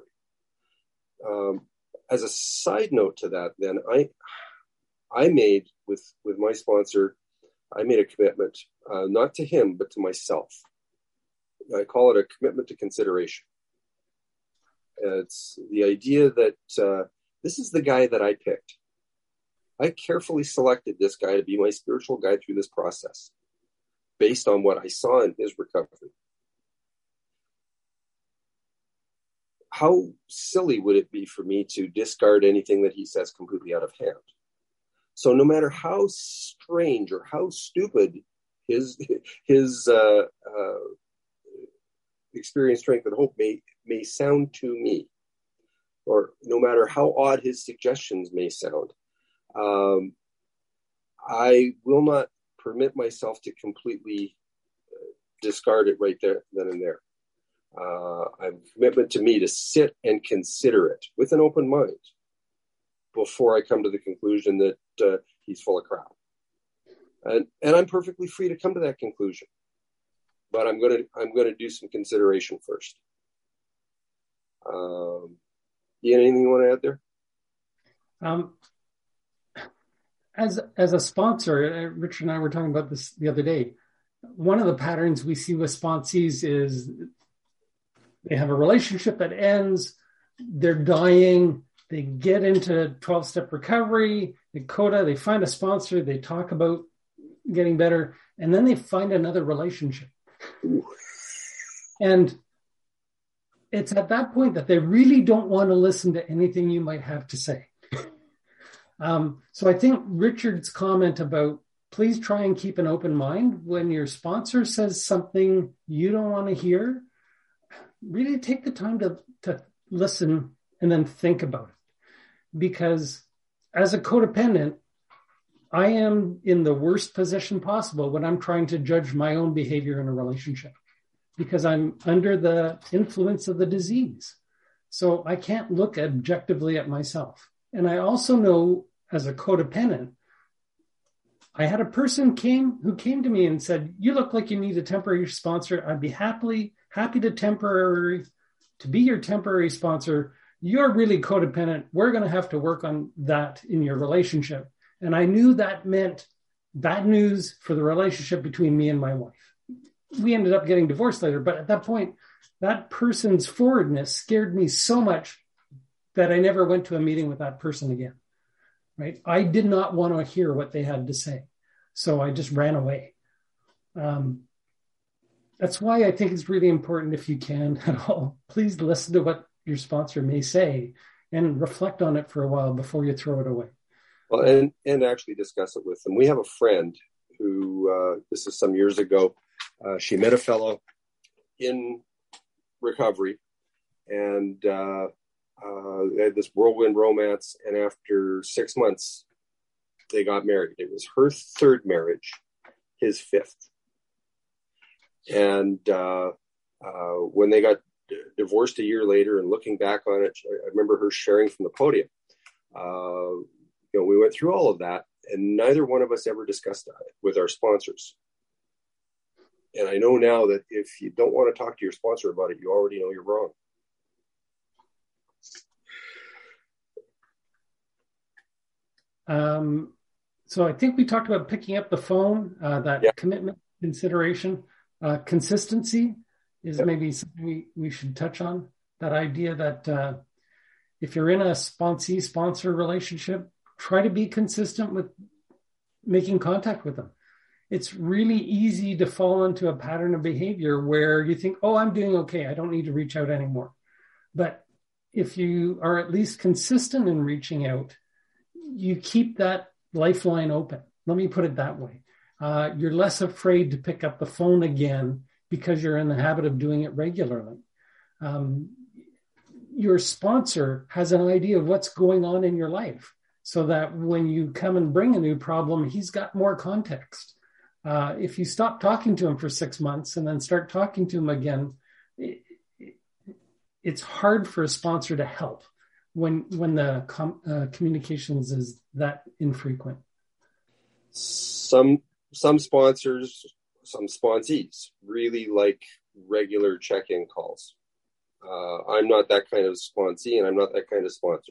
As a side note to that, then I made with my sponsor, I made a commitment, not to him, but to myself. I call it a commitment to consideration. It's the idea that this is the guy that I picked. I carefully selected this guy to be my spiritual guide through this process based on what I saw in his recovery. How silly would it be for me to discard anything that he says completely out of hand? So no matter how strange or how stupid his experience, strength, and hope may sound to me, or no matter how odd his suggestions may sound, I will not permit myself to completely discard it right there, then and there. I have a commitment to me to sit and consider it with an open mind before I come to the conclusion that he's full of crap. And I'm perfectly free to come to that conclusion, but I'm going to do some consideration first. Ian, anything you want to add there? As a sponsor, Richard and I were talking about this the other day. One of the patterns we see with sponsees is they have a relationship that ends, they're dying, they get into 12-step recovery, the CODA, they find a sponsor, they talk about getting better, and then they find another relationship. Ooh. And it's at that point that they really don't want to listen to anything you might have to say. So I think Richard's comment about please try and keep an open mind when your sponsor says something you don't want to hear, really take the time to listen and then think about it. Because as a codependent, I am in the worst position possible when I'm trying to judge my own behavior in a relationship, because I'm under the influence of the disease. So I can't look objectively at myself. And I also know as a codependent, I had a person who came to me and said, you look like you need a temporary sponsor. I'd be happy to be your temporary sponsor. You're really codependent. We're going to have to work on that in your relationship. And I knew that meant bad news for the relationship between me and my wife. We ended up getting divorced later, but at that point, that person's forwardness scared me so much that I never went to a meeting with that person again, right? I did not want to hear what they had to say. So I just ran away. That's why I think it's really important, if you can at all, please listen to what your sponsor may say and reflect on it for a while before you throw it away. Well, and actually discuss it with them. We have a friend who, this is some years ago, she met a fellow in recovery, and they had this whirlwind romance, and after 6 months, they got married. It was her third marriage, his fifth. And when they got divorced a year later and looking back on it, I remember her sharing from the podium. We went through all of that, and neither one of us ever discussed that with our sponsors. And I know now that if you don't want to talk to your sponsor about it, you already know you're wrong. So I think we talked about picking up the phone, commitment, consideration, consistency is maybe something we should touch on. That idea that if you're in a sponsor relationship, try to be consistent with making contact with them. It's really easy to fall into a pattern of behavior where you think, oh, I'm doing okay, I don't need to reach out anymore. But if you are at least consistent in reaching out, you keep that lifeline open. Let me put it that way. You're less afraid to pick up the phone again because you're in the habit of doing it regularly. Your sponsor has an idea of what's going on in your life, so that when you come and bring a new problem, he's got more context. If you stop talking to him for 6 months and then start talking to him again, it's hard for a sponsor to help when the communications is that infrequent. Some sponsors, some sponsees really like regular check-in calls. I'm not that kind of sponsee, and I'm not that kind of sponsor.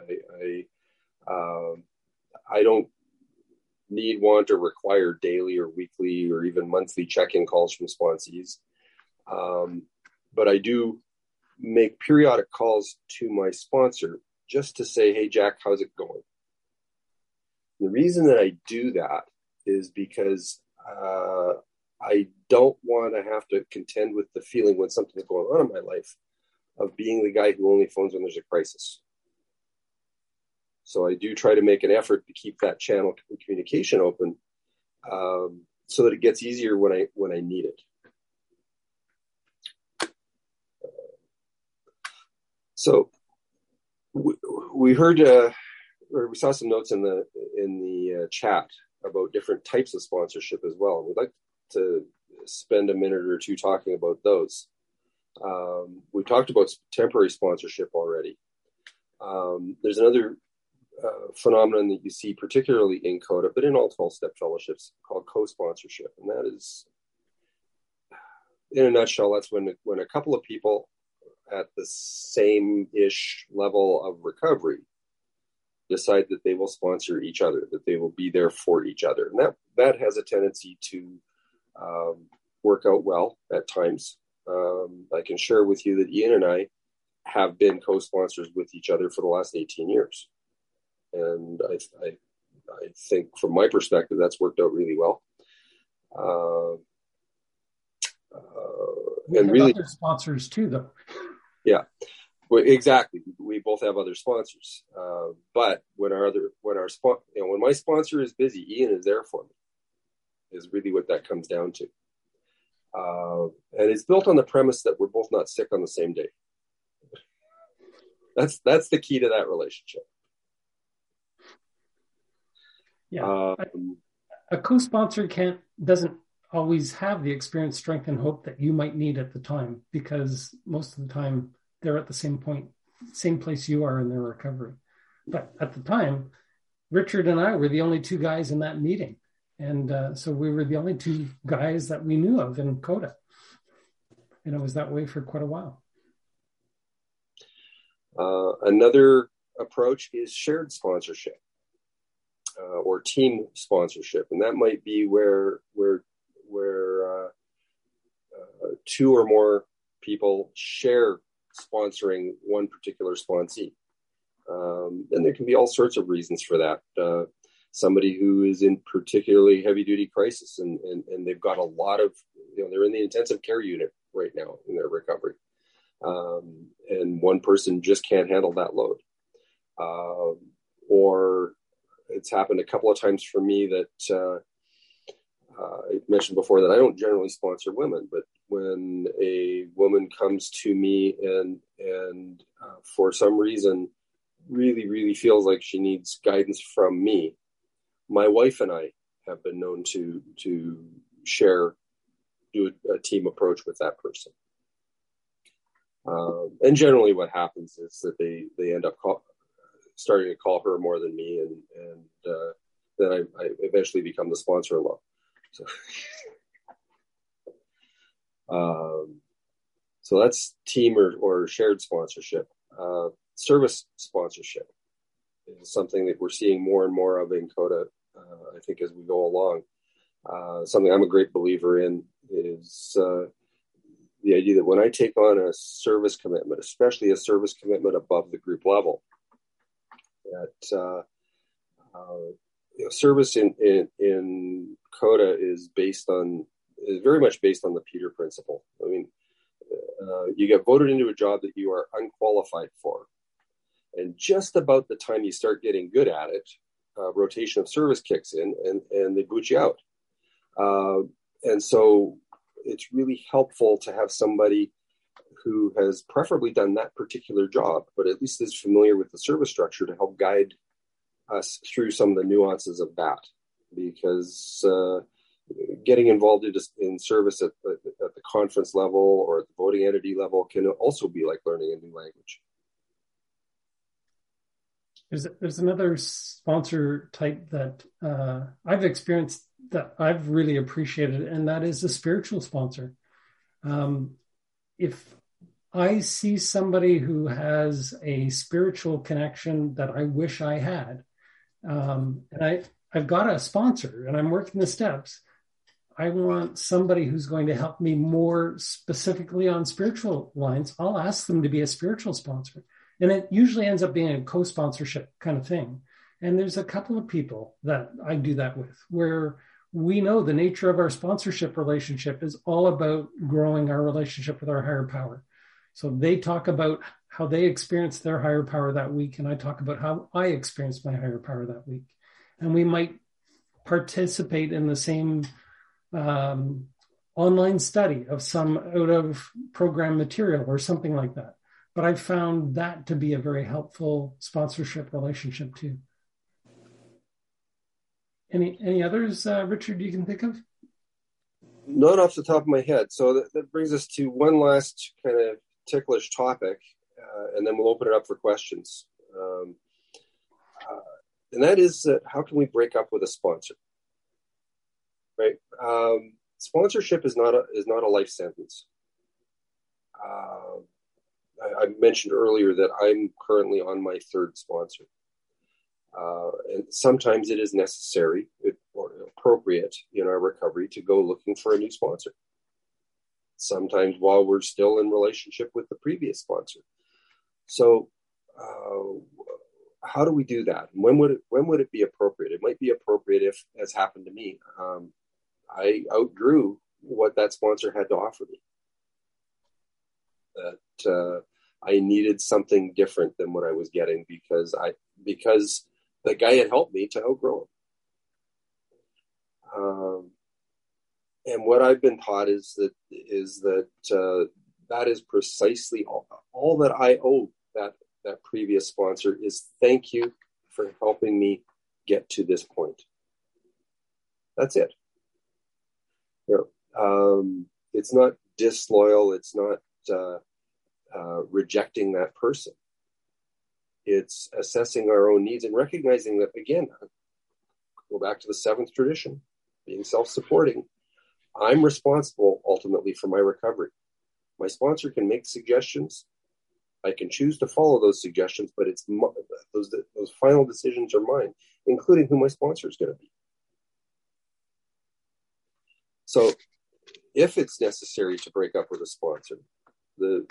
I don't need, want, or require daily or weekly or even monthly check-in calls from sponsees. But I do make periodic calls to my sponsor just to say, hey, Jack, how's it going? The reason that I do that is because I don't want to have to contend with the feeling when something's going on in my life of being the guy who only phones when there's a crisis. So I do try to make an effort to keep that channel of communication open so that it gets easier when I need it. So we heard, or we saw some notes in the chat about different types of sponsorship as well. And we'd like to spend a minute or two talking about those. We talked about temporary sponsorship already. There's another phenomenon that you see particularly in CODA, but in all 12-step fellowships, called co-sponsorship. And that is, in a nutshell, that's when a couple of people at the same-ish level of recovery decide that they will sponsor each other, that they will be there for each other. And that has a tendency to work out well at times. I can share with you that Ian and I have been co-sponsors with each other for the last 18 years. And I think from my perspective, that's worked out really well. We and have really other sponsors too, though. Yeah, well, exactly. We both have other sponsors. But when my sponsor is busy, Ian is there for me, is really what that comes down to. And it's built on the premise that we're both not sick on the same day. That's the key to that relationship. Yeah, a co-sponsor doesn't always have the experience, strength, and hope that you might need at the time, because most of the time they're at the same place you are in their recovery. But at the time, Richard and I were the only two guys in that meeting. And so we were the only two guys that we knew of in CODA. And it was that way for quite a while. Another approach is shared sponsorship or team sponsorship. And that might be where two or more people share sponsoring one particular sponsee. And there can be all sorts of reasons for that. Somebody who is in particularly heavy-duty crisis and they've got a lot of, they're in the intensive care unit right now in their recovery. And one person just can't handle that load. Or it's happened a couple of times for me that I mentioned before that I don't generally sponsor women, but when a woman comes to me and for some reason really, really feels like she needs guidance from me, my wife and I have been known to do a team approach with that person. And generally what happens is that they end up starting to call her more than me, and then I eventually become the sponsor-in-law. So that's team or shared sponsorship. Service sponsorship is something that we're seeing more and more of in CODA, I think, as we go along. Something I'm a great believer in is the idea that when I take on a service commitment, especially a service commitment above the group level, that service in CODA is very much based on the Peter Principle. I mean, you get voted into a job that you are unqualified for. And just about the time you start getting good at it, rotation of service kicks in and they boot you out. And so it's really helpful to have somebody who has preferably done that particular job, but at least is familiar with the service structure to help guide us through some of the nuances of that. Because getting involved in service at the conference level or at the voting entity level can also be like learning a new language. There's another sponsor type that I've experienced that I've really appreciated, and that is a spiritual sponsor. If I see somebody who has a spiritual connection that I wish I had, and I've got a sponsor and I'm working the steps, I want somebody who's going to help me more specifically on spiritual lines. I'll ask them to be a spiritual sponsor. And it usually ends up being a co-sponsorship kind of thing. And there's a couple of people that I do that with, where we know the nature of our sponsorship relationship is all about growing our relationship with our higher power. So they talk about how they experienced their higher power that week, and I talk about how I experienced my higher power that week. And we might participate in the same online study of some out of program material or something like that. But I've found that to be a very helpful sponsorship relationship too. Any others, Richard, you can think of? Not off the top of my head. So that brings us to one last kind of ticklish topic, and then we'll open it up for questions. And that is, how can we break up with a sponsor? Right? Sponsorship is not a life sentence. I mentioned earlier that I'm currently on my third sponsor. And sometimes it is necessary or appropriate in our recovery to go looking for a new sponsor. Sometimes while we're still in relationship with the previous sponsor. So how do we do that? When would it be appropriate? It might be appropriate if, as happened to me, I outgrew what that sponsor had to offer me. That I needed something different than what I was getting because the guy had helped me to outgrow him. And what I've been taught is that that is precisely all that I owe that previous sponsor is thank you for helping me get to this point. That's it. It's not disloyal. It's not rejecting that person. It's assessing our own needs and recognizing that, again, go back to the seventh tradition, being self-supporting. I'm responsible ultimately for my recovery. My sponsor can make suggestions. I can choose to follow those suggestions, but it's those final decisions are mine, including who my sponsor is going to be. So if it's necessary to break up with a sponsor, the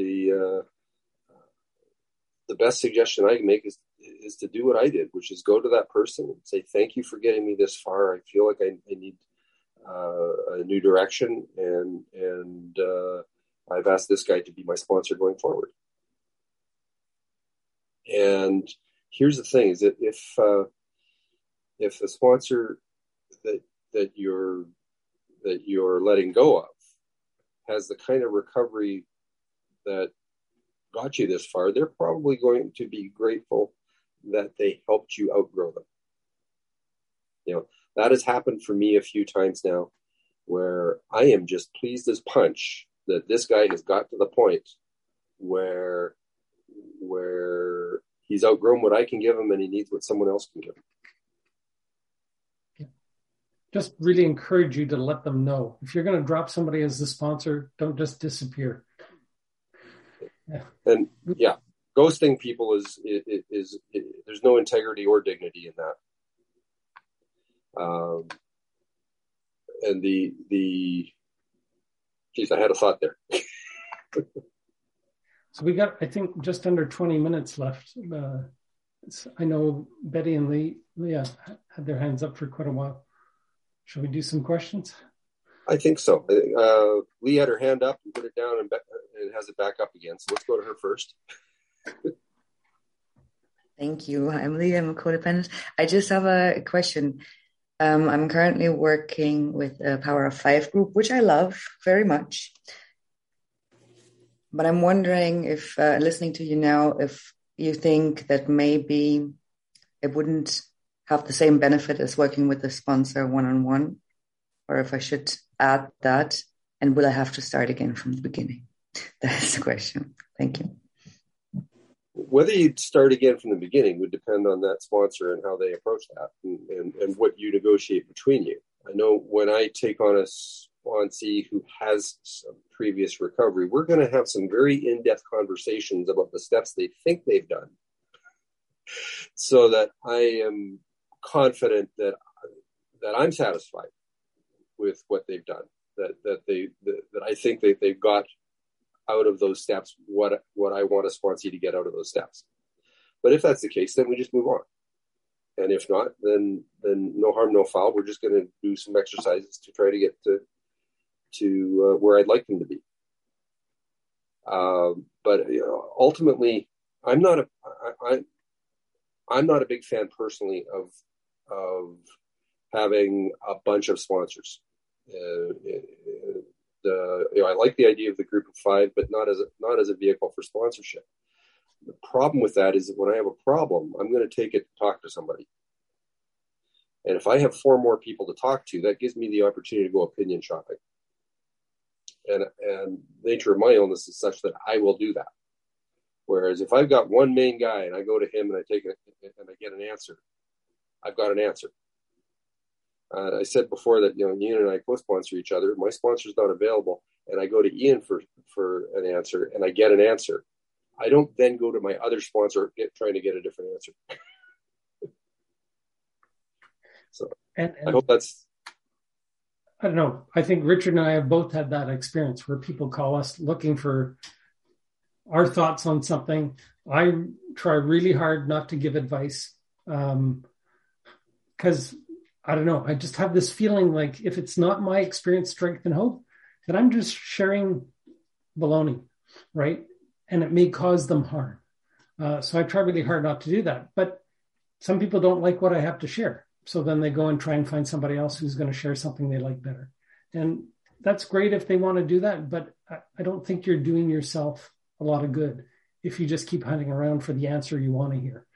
best suggestion I can make is to do what I did, which is go to that person and say, thank you for getting me this far. I feel like I need a new direction, and I've asked this guy to be my sponsor going forward. And here's the thing: is that if the sponsor that you're letting go of has the kind of recovery that got you this far, they're probably going to be grateful that they helped you outgrow them. That has happened for me a few times now, where I am just pleased as punch that this guy has got to the point where he's outgrown what I can give him and he needs what someone else can give him. Just really encourage you to let them know. If you're going to drop somebody as a sponsor, don't just disappear. Yeah. And ghosting people is there's no integrity or dignity in that. And I had a thought there. So we got, I think, just under 20 minutes left. I know Betty and Leah had their hands up for quite a while. Shall we do some questions? I think so. Lee had her hand up and put it down and has it back up again. So let's go to her first. Thank you. I'm Lee. I'm a codependent. I just have a question. I'm currently working with a Power of Five group, which I love very much. But I'm wondering if, listening to you now, if you think that maybe it wouldn't have the same benefit as working with a sponsor one-on-one. or if I should add that, and will I have to start again from the beginning? That's the question. Thank you. Whether you'd start again from the beginning would depend on that sponsor and how they approach that and what you negotiate between you. I know when I take on a sponsee who has some previous recovery, we're going to have some very in-depth conversations about the steps they think they've done, so that I am confident that I'm satisfied with what they've done, that I think that they've got out of those steps what I want a sponsee to get out of those steps. But if that's the case, then we just move on. And if not, then no harm, no foul. We're just going to do some exercises to try to get to where I'd like them to be. But ultimately, I'm not a big fan personally of having a bunch of sponsors. I like the idea of the group of 5, but not as a vehicle for sponsorship. The problem with that is that when I have a problem, I'm going to take it to talk to somebody. And if I have 4 more people to talk to, that gives me the opportunity to go opinion shopping. And the nature of my illness is such that I will do that. Whereas if I've got one main guy and I go to him and I take it and I get an answer, I've got an answer. I said before that, Ian and I co-sponsor each other. My sponsor's not available, and I go to Ian for an answer, and I get an answer. I don't then go to my other sponsor trying to get a different answer. So and I hope that's... I don't know. I think Richard and I have both had that experience where people call us looking for our thoughts on something. I try really hard not to give advice because I don't know. I just have this feeling like if it's not my experience, strength, and hope, then I'm just sharing baloney, right? And it may cause them harm. So I try really hard not to do that. But some people don't like what I have to share. So then they go and try and find somebody else who's going to share something they like better. And that's great if they want to do that. But I don't think you're doing yourself a lot of good if you just keep hunting around for the answer you want to hear.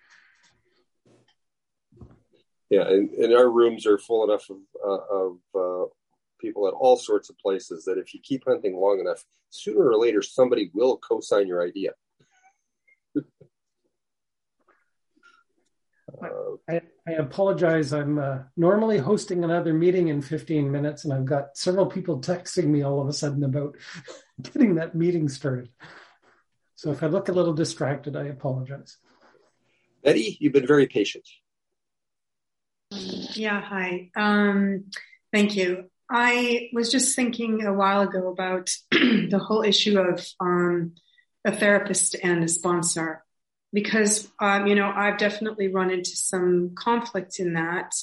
Yeah, and our rooms are full enough of people at all sorts of places that if you keep hunting long enough, sooner or later somebody will co-sign your idea. I apologize. I'm normally hosting another meeting in 15 minutes, and I've got several people texting me all of a sudden about getting that meeting started. So if I look a little distracted, I apologize. Betty, you've been very patient. Yeah, hi. Thank you. I was just thinking a while ago about the whole issue of a therapist and a sponsor, because, I've definitely run into some conflict in that.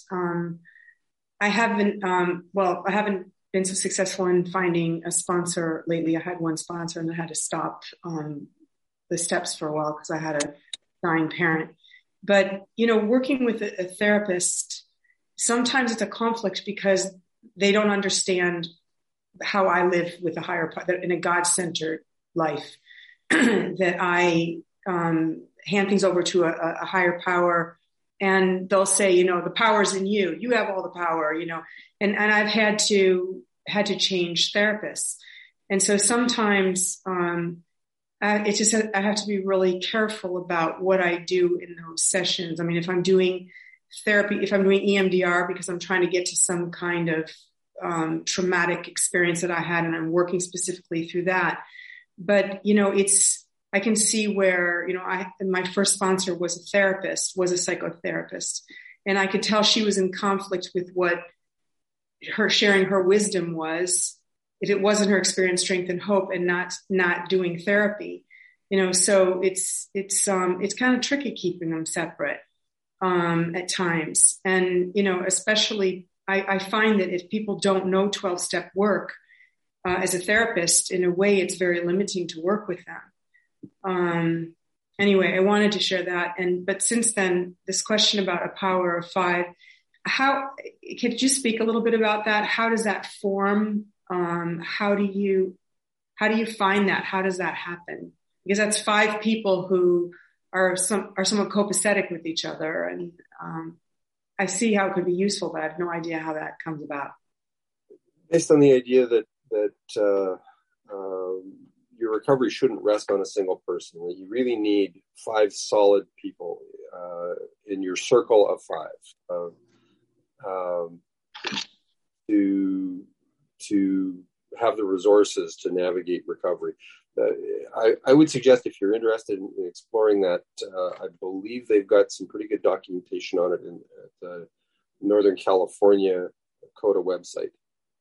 I haven't been so successful in finding a sponsor lately. I had one sponsor and I had to stop the steps for a while because I had a dying parent. But, working with a therapist, sometimes it's a conflict because they don't understand how I live with a higher power, in a God-centered life, that I hand things over to a higher power, and they'll say, the power's in you. You have all the power, and I've had to change therapists. And so sometimes it's just I have to be really careful about what I do in those sessions. I mean, if I'm doing therapy, if I'm doing EMDR because I'm trying to get to some kind of traumatic experience that I had, and I'm working specifically through that. But, I can see where, my first sponsor was a psychotherapist, and I could tell she was in conflict with what her sharing her wisdom was, if it wasn't her experience, strength, and hope, and not doing therapy, so it's kind of tricky keeping them separate, at times. And, especially I find that if people don't know 12-step work, as a therapist, in a way, it's very limiting to work with them. Anyway, I wanted to share that. But since then, this question about a power of 5, could you speak a little bit about that? How does that form? How do you find that? How does that happen? Because that's 5 people who are somewhat copacetic with each other. And, I see how it could be useful, but I have no idea how that comes about. Based on the idea that your recovery shouldn't rest on a single person, that you really need 5 solid people in your circle of 5 to have the resources to navigate recovery. I would suggest, if you're interested in exploring that, I believe they've got some pretty good documentation on it at the Northern California CODA website.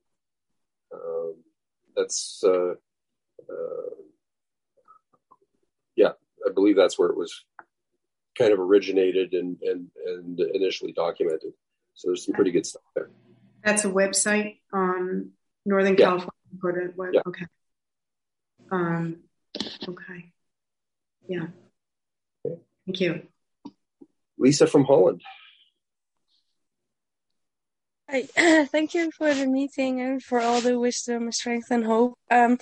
I believe that's where it was kind of originated and initially documented. So there's some pretty good stuff there. That's a website on Northern California. Yeah. Okay. Okay. Yeah. Okay. Thank you. Lisa from Holland. Hi. Thank you for the meeting and for all the wisdom, strength, and hope.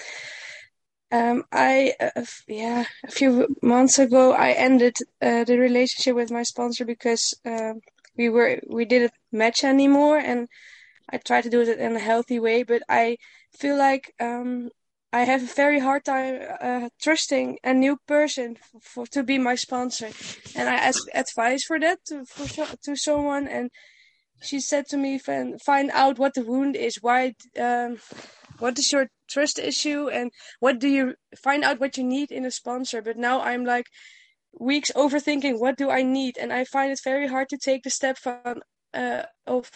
A few months ago, I ended the relationship with my sponsor because we didn't match anymore, and I tried to do it in a healthy way. But I feel like I have a very hard time trusting a new person to be my sponsor, and I asked advice for that to someone, and she said to me, find out what the wound is. Why? What is your trust issue, and what do you find out what you need in a sponsor? But now I'm like weeks overthinking, what do I need? And I find it very hard to take the step of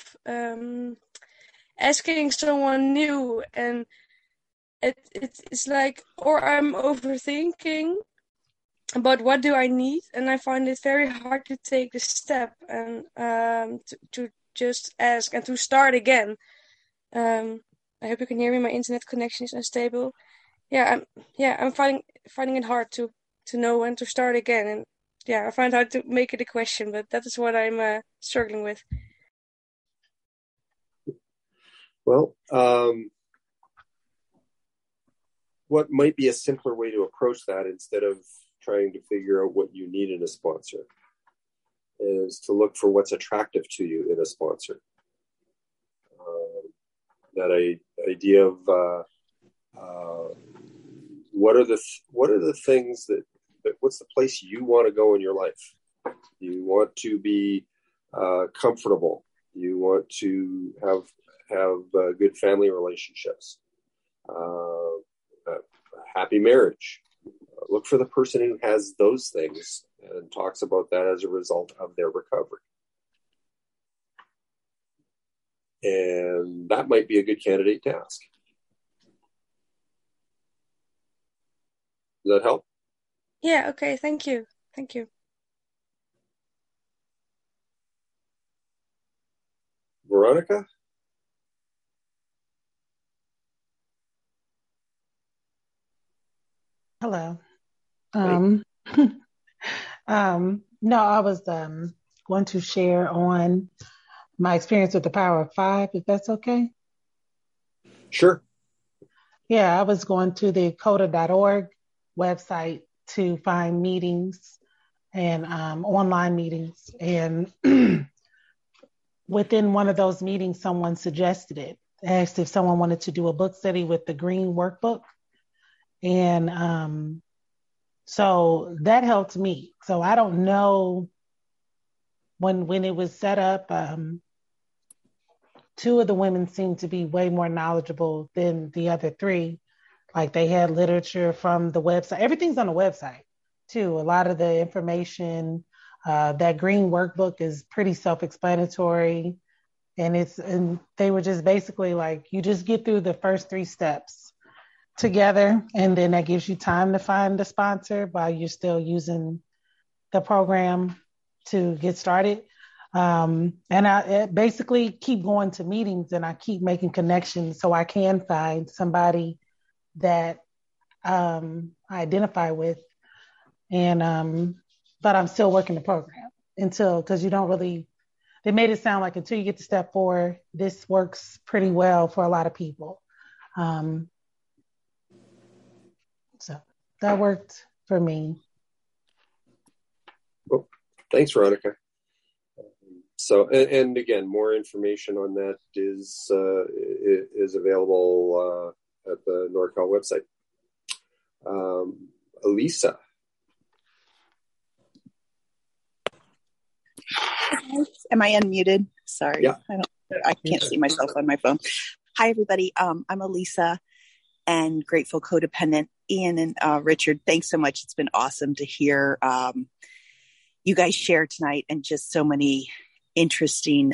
asking someone new, and it's like, or I'm overthinking about what do I need, and I find it very hard to take the step and to just ask and to start again. I hope you can hear me. My internet connection is unstable. I'm finding it hard to know when to start again, and I find it hard to make it a question, but that is what I'm struggling with. Well, what might be a simpler way to approach that, instead of trying to figure out what you need in a sponsor, is to look for what's attractive to you in a sponsor. That idea of what are the things that what's the place you want to go in your life? You want to be comfortable. You want to have good family relationships, a happy marriage. Look for the person who has those things and talks about that as a result of their recovery. And that might be a good candidate to ask. Does that help? Yeah, okay, thank you. Thank you. Veronica? Hello. No, I was going to share on my experience with the Power of 5, if that's okay. Sure. Yeah, I was going to the coda.org website to find meetings and online meetings. And within one of those meetings, someone suggested it, asked if someone wanted to do a book study with the Green Workbook. And so that helped me. So I don't know when it was set up, 2 of the women seemed to be way more knowledgeable than the other 3. Like they had literature from the website. Everything's on the website too. A lot of the information, that Green Workbook is pretty self-explanatory. And they were just basically like, you just get through the first 3 steps together, and then that gives you time to find the sponsor while you're still using the program to get started. And I basically keep going to meetings, and I keep making connections so I can find somebody that I identify with. And but I'm still working the program because you don't really, they made it sound like until you get to step 4, this works pretty well for a lot of people. So that worked for me. Well, thanks, Veronica. So, and again, more information on that is available at the NorCal website. Elisa. Am I unmuted? Sorry. Yeah. I can't see myself on my phone. Hi, everybody. I'm Elisa and grateful codependent. Ian and Richard, thanks so much. It's been awesome to hear you guys share tonight, and just so many interesting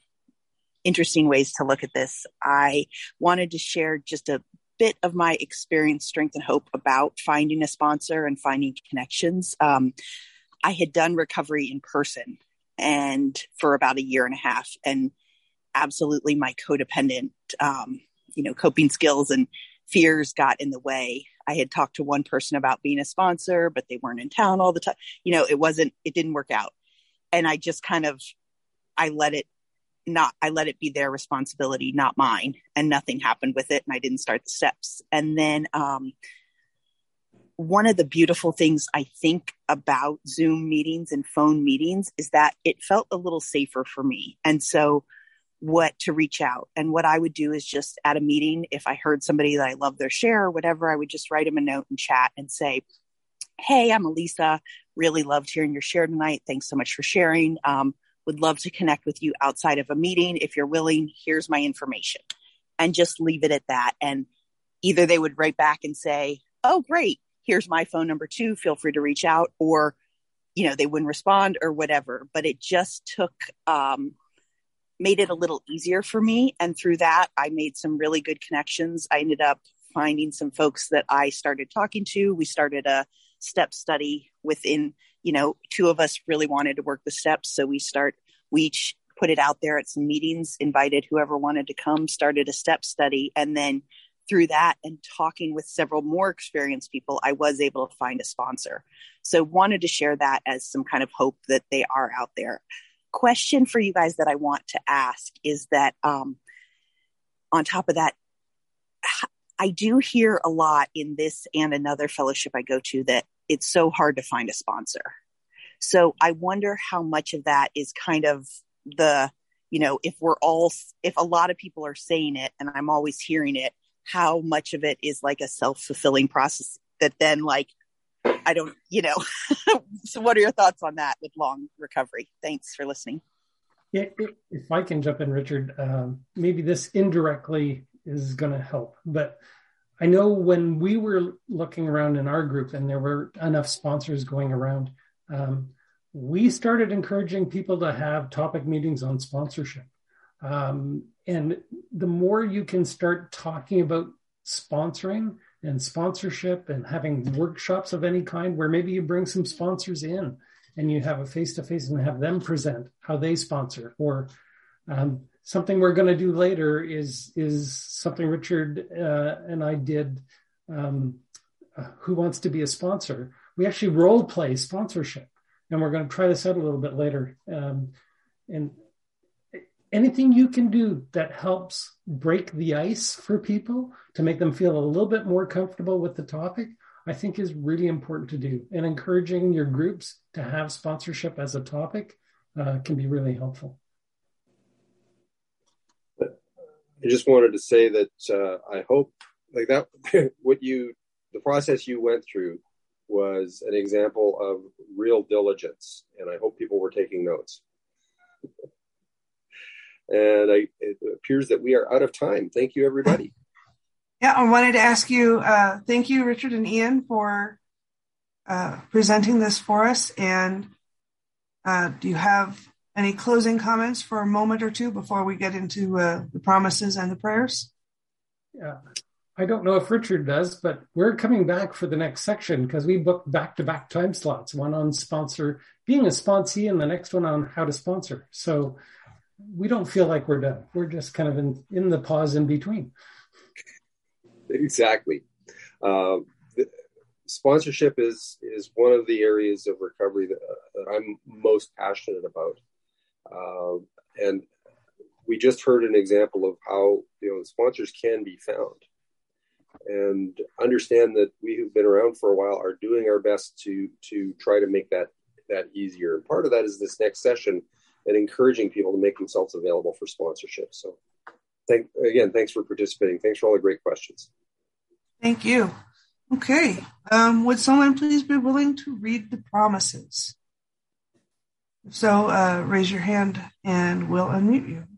ways to look at this. I wanted to share just a bit of my experience, strength, and hope about finding a sponsor and finding connections. I had done recovery in person and for about 1.5 years, and absolutely my codependent, coping skills and fears got in the way. I had talked to one person about being a sponsor, but they weren't in town all the time. It didn't work out. And I just I let it be their responsibility, not mine. And nothing happened with it. And I didn't start the steps. And then, one of the beautiful things I think about Zoom meetings and phone meetings is that it felt a little safer for me. And so to reach out, and what I would do is just at a meeting, if I heard somebody that I love their share or whatever, I would just write them a note and chat and say, hey, I'm Elisa. Really loved hearing your share tonight. Thanks so much for sharing. Would love to connect with you outside of a meeting. If you're willing, here's my information, and just leave it at that. And either they would write back and say, oh, great, here's my phone number too. Feel free to reach out, or, they wouldn't respond or whatever. But it just made it a little easier for me. And through that, I made some really good connections. I ended up finding some folks that I started talking to. We started a step study within, 2 of us really wanted to work the steps. So we each put it out there at some meetings, invited whoever wanted to come, started a step study. And then through that and talking with several more experienced people, I was able to find a sponsor. So wanted to share that as some kind of hope that they are out there. Question for you guys that I want to ask is that on top of that, I do hear a lot in this and another fellowship I go to that it's so hard to find a sponsor. So I wonder how much of that is kind of the, if a lot of people are saying it and I'm always hearing it, how much of it is like a self-fulfilling process that then I don't, So what are your thoughts on that with long recovery? Thanks for listening. Yeah, if I can jump in, Richard, maybe this indirectly is going to help. But I know when we were looking around in our group and there were enough sponsors going around, we started encouraging people to have topic meetings on sponsorship. And the more you can start talking about sponsoring and sponsorship and having workshops of any kind where maybe you bring some sponsors in and you have a face-to-face and have them present how they sponsor, or something we're going to do later is something Richard and I did, Who Wants to Be a Sponsor? We actually role play sponsorship, and we're going to try this out a little bit later. And anything you can do that helps break the ice for people to make them feel a little bit more comfortable with the topic, I think is really important to do. And encouraging your groups to have sponsorship as a topic can be really helpful. I just wanted to say that I hope that the process you went through was an example of real diligence, and I hope people were taking notes. And it appears that we are out of time. Thank you, everybody. Yeah, I wanted to ask you, thank you, Richard and Ian, for presenting this for us. And do you have any closing comments for a moment or two before we get into the promises and the prayers? Yeah, I don't know if Richard does, but we're coming back for the next section because we booked back-to-back time slots, one on being a sponsee and the next one on how to sponsor. So we don't feel like we're done. We're just kind of in the pause in between. Exactly. Sponsorship is one of the areas of recovery that I'm most passionate about. And we just heard an example of how, sponsors can be found, and understand that we who've been around for a while are doing our best to try to make that easier. And part of that is this next session encouraging people to make themselves available for sponsorship. So thanks for participating. Thanks for all the great questions. Thank you. Okay. Would someone please be willing to read the promises? If so, raise your hand and we'll unmute you.